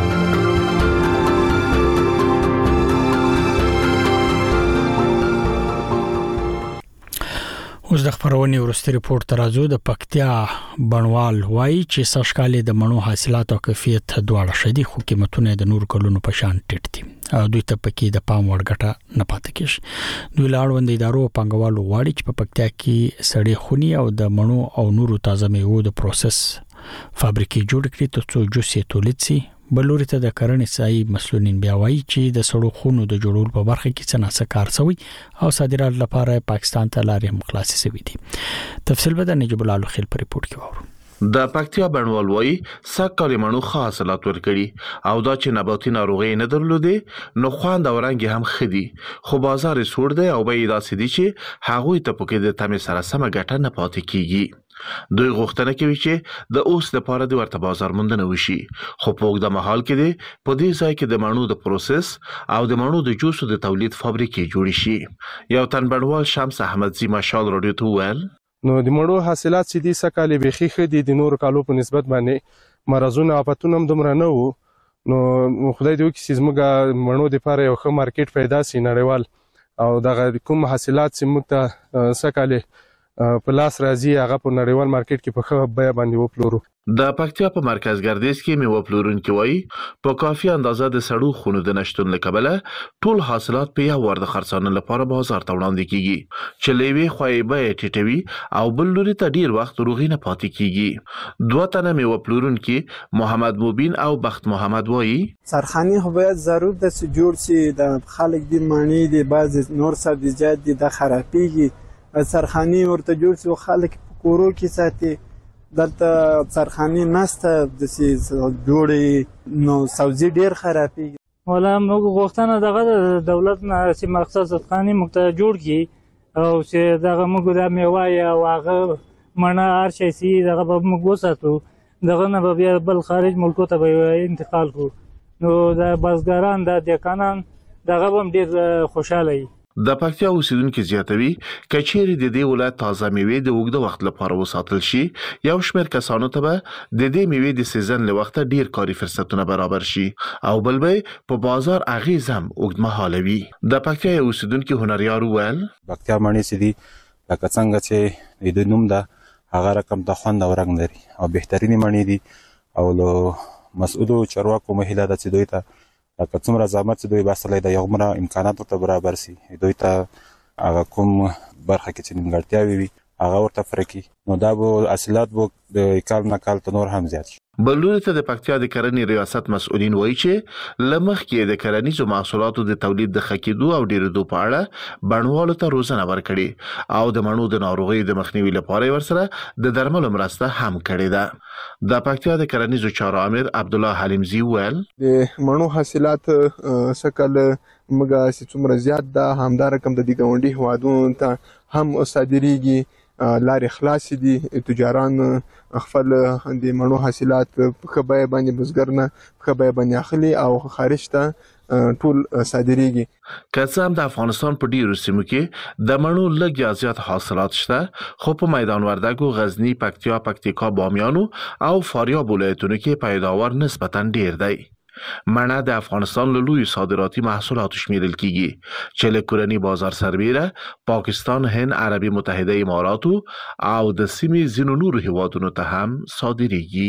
[SPEAKER 1] اوس د خبرونې ورستي رپورت ترازو د پکتیا بڼوال وایي چې سږکال د مڼو حاصلات او کیفیت دواړه شدي خو قیمتونه د نور کلونو په شان ټیټ دي او دوی ته پکې د پام وړ ګټه نه پاتې کیږي. دوی لاړوند ادارو پنګوالو واړي چې په پکتیا کې سړې خوني او د مڼو او نورو تازه میوو د پروسس فابریکې جوړ کړي ترڅو جوس یې تولید شي. بلوري ته د کرنې سایي مسلونین بیا وایي چې د سړو خونو د جوړولو په برخه کې څه ناسه کار شوی او صادرات لپاره پاکستان ته لارې هم خلاصې شوې دي. تفصیل به د نجیب الله خیل په ریپورت کې وورو.
[SPEAKER 16] د پکتیا بڼوال وایي سږکال مڼو ښه حاصلات ورکړي او دا چې نباتي ناروغي نه درلودې نو خوند او رنګ هم ښه دي خو بازار یې سوړ دی او به یې داسې دي چې هغوی ته پکې د تمې سره سمه ګټه نه پاتې کیږي. دوی غوښتنه کوي چې د اوس لپاره د ورته بازار موندنه وشي خو په اوږده مهال کې دی په دې ځای کې د مڼو د پروسس او د مڼو د جوسو د تولید فابریکې جوړې شي. یو تن بڼوال شمس احمدزي مشال رادیو ته وویل
[SPEAKER 17] نو د مڼو حاصلات چې دي سکهاله بيخي خدي د نور کالو په نسبت باندې مرزونه اپاتونه هم دومره نه وو نو خدای دې وکړي چې زموږ مڼو د لپاره یو ښه مارکیټ پیدا شي نړیوال او دغه کوم حاصلات چې موږ ته سکهاله په لاس راځي هغه په نړیوال مارکیټ کې په ښه بیه باندې وپلورو.
[SPEAKER 16] د پکتیا په مرکز ګردیز کې میوه پلورونکي وایي په کافي اندازه د سړو خونو د نشټون له کبله ټول حاصلات په یو ور د خرڅانه لپاره بازار ته وړاندې کیږي چې لوي خوای به ټیټوي او بل لوري ته ډیر وخت روغي نه پاتې کیږي. دوه تنه میوه پلورونکي محمد مبین او بخت محمد وایي
[SPEAKER 18] سرخاني خو باید ضرور د جوړ شي د خلک د مانی د بعض نور سبزیجات د خرابېږي سرخاني ورته جوړ شي خلک کورو کې ساتي دلته سرخاني نسته د جوړي نو سبزی ډیر خرابېږي.
[SPEAKER 19] ولا موږ غوښتنه دغه دولت نه چې مخصوص سرخاني موږ ته جوړ کړي او چې دغه موږ د میوه او هغه منه هر شي سي دغه موږ وساتو دغه نه بیا بل خارج ملکو ته به انتقال کو نو د بازګران د دکانان دغه هم ډیر خوشاله وي.
[SPEAKER 16] د پکتیا اوسیدونکو زیاتوي کچېری د دې ولایت تازه میوه د وګړو وخت لپاره وساتل شي یو شمېر کسانو ته به د دې میوه د سیزن له وخت ډیر کاري فرصتونه برابر شي او بل به په بازار اغیزم وګړمحاله وي. د پکتیا اوسیدونکو هنریار وویل
[SPEAKER 20] پکتیا مڼې چې دي لکه څنګه چې د نوم ده هغه رقم د خوند او رنګ لري او بهترینې مڼې دي او له مسؤلو چارواکو مهله د چې دوی ته لکه څومره زحمت چې دوی باسلای د یو مره امکانات ورته برابر سي دوی ته هغه کوم برخه کې چې نیمګړتیاوي وي هغه ورته فرقي نو دا به حاصلات به د کال نه کال ته نور هم زیات شي.
[SPEAKER 16] بلوري ته د پکتیا د کرنې ریاست مسؤلین وایي چې لمخ کې د کرنیزو محصولاتو د تولید د خکېدو او ډیرېدو په اړه بڼوالو ته روزنه ورکړي او د مڼو د ناروغۍ د مخنیوي لپاره ورسره د درملو مرسته هم کړې ده. د پکتیا د کرنیزو چارو امیر عبد الله حلیمزي ویل
[SPEAKER 18] د مڼو حاصلات سکهاله موږ چې څومره زیات ده همدار رقم د دې ګاونډي هوادونو ته هم صادرېږي لارې خلاص دي تجاران خپل د مڼو حاصلات په خبره باندې بزګر نه خبره باندې اخلي او خارج ته ټول صادرېږي.
[SPEAKER 16] که څه هم د افغانستان په ډیرو سیمو کې د مڼو لږ یا زیات حاصلات شته خو په میدان وردګو غزنی پکتیا پکتیکا بامیانو او فاریاب ولایتونو کې پیداوار نسبتا ډیر دی. مڼه د افغانستان له لوی صادراتي محصولاتو شمیرل کیږي چې له کورني بازار سربیره پاکستان، هند، عربي متحده اماراتو او د سیمې ځینو نورو هیوادونو ته هم صادریږي.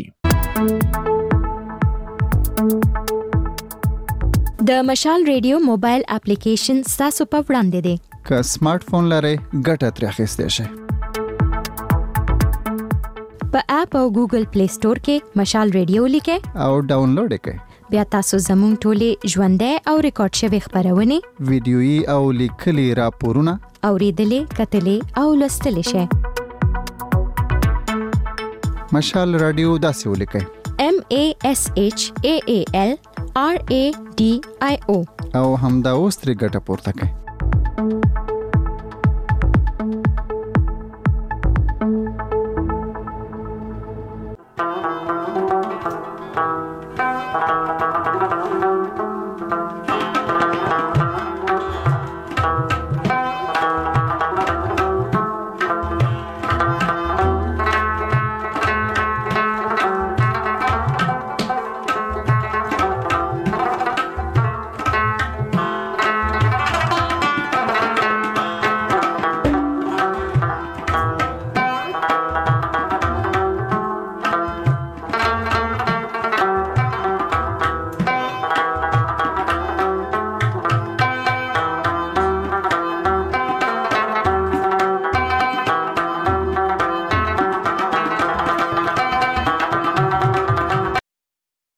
[SPEAKER 27] د مشال ریډیو موبایل اپلیکیشن تاسو په وړاندې دی.
[SPEAKER 28] که سمارټ فون لرئ ګټه ترې اخیستی شئ.
[SPEAKER 27] په اپ او ګوګل پلی سٹور کې مشال ریډیو لیکئ
[SPEAKER 28] او ډاونلوډ یې کړئ.
[SPEAKER 27] بیا تاسو زموږ ټولې ژوندۍ او ریکارډ شوی خبرونه
[SPEAKER 28] ویډیويي او لیکلي راپورونه
[SPEAKER 27] اوریدلې کتلې او لوستلې شئ.
[SPEAKER 28] مشال رادیو داسې ولیکئ:
[SPEAKER 27] MASHAAL RADIO
[SPEAKER 28] او همدا اوس ترې ګټه پورته کړئ.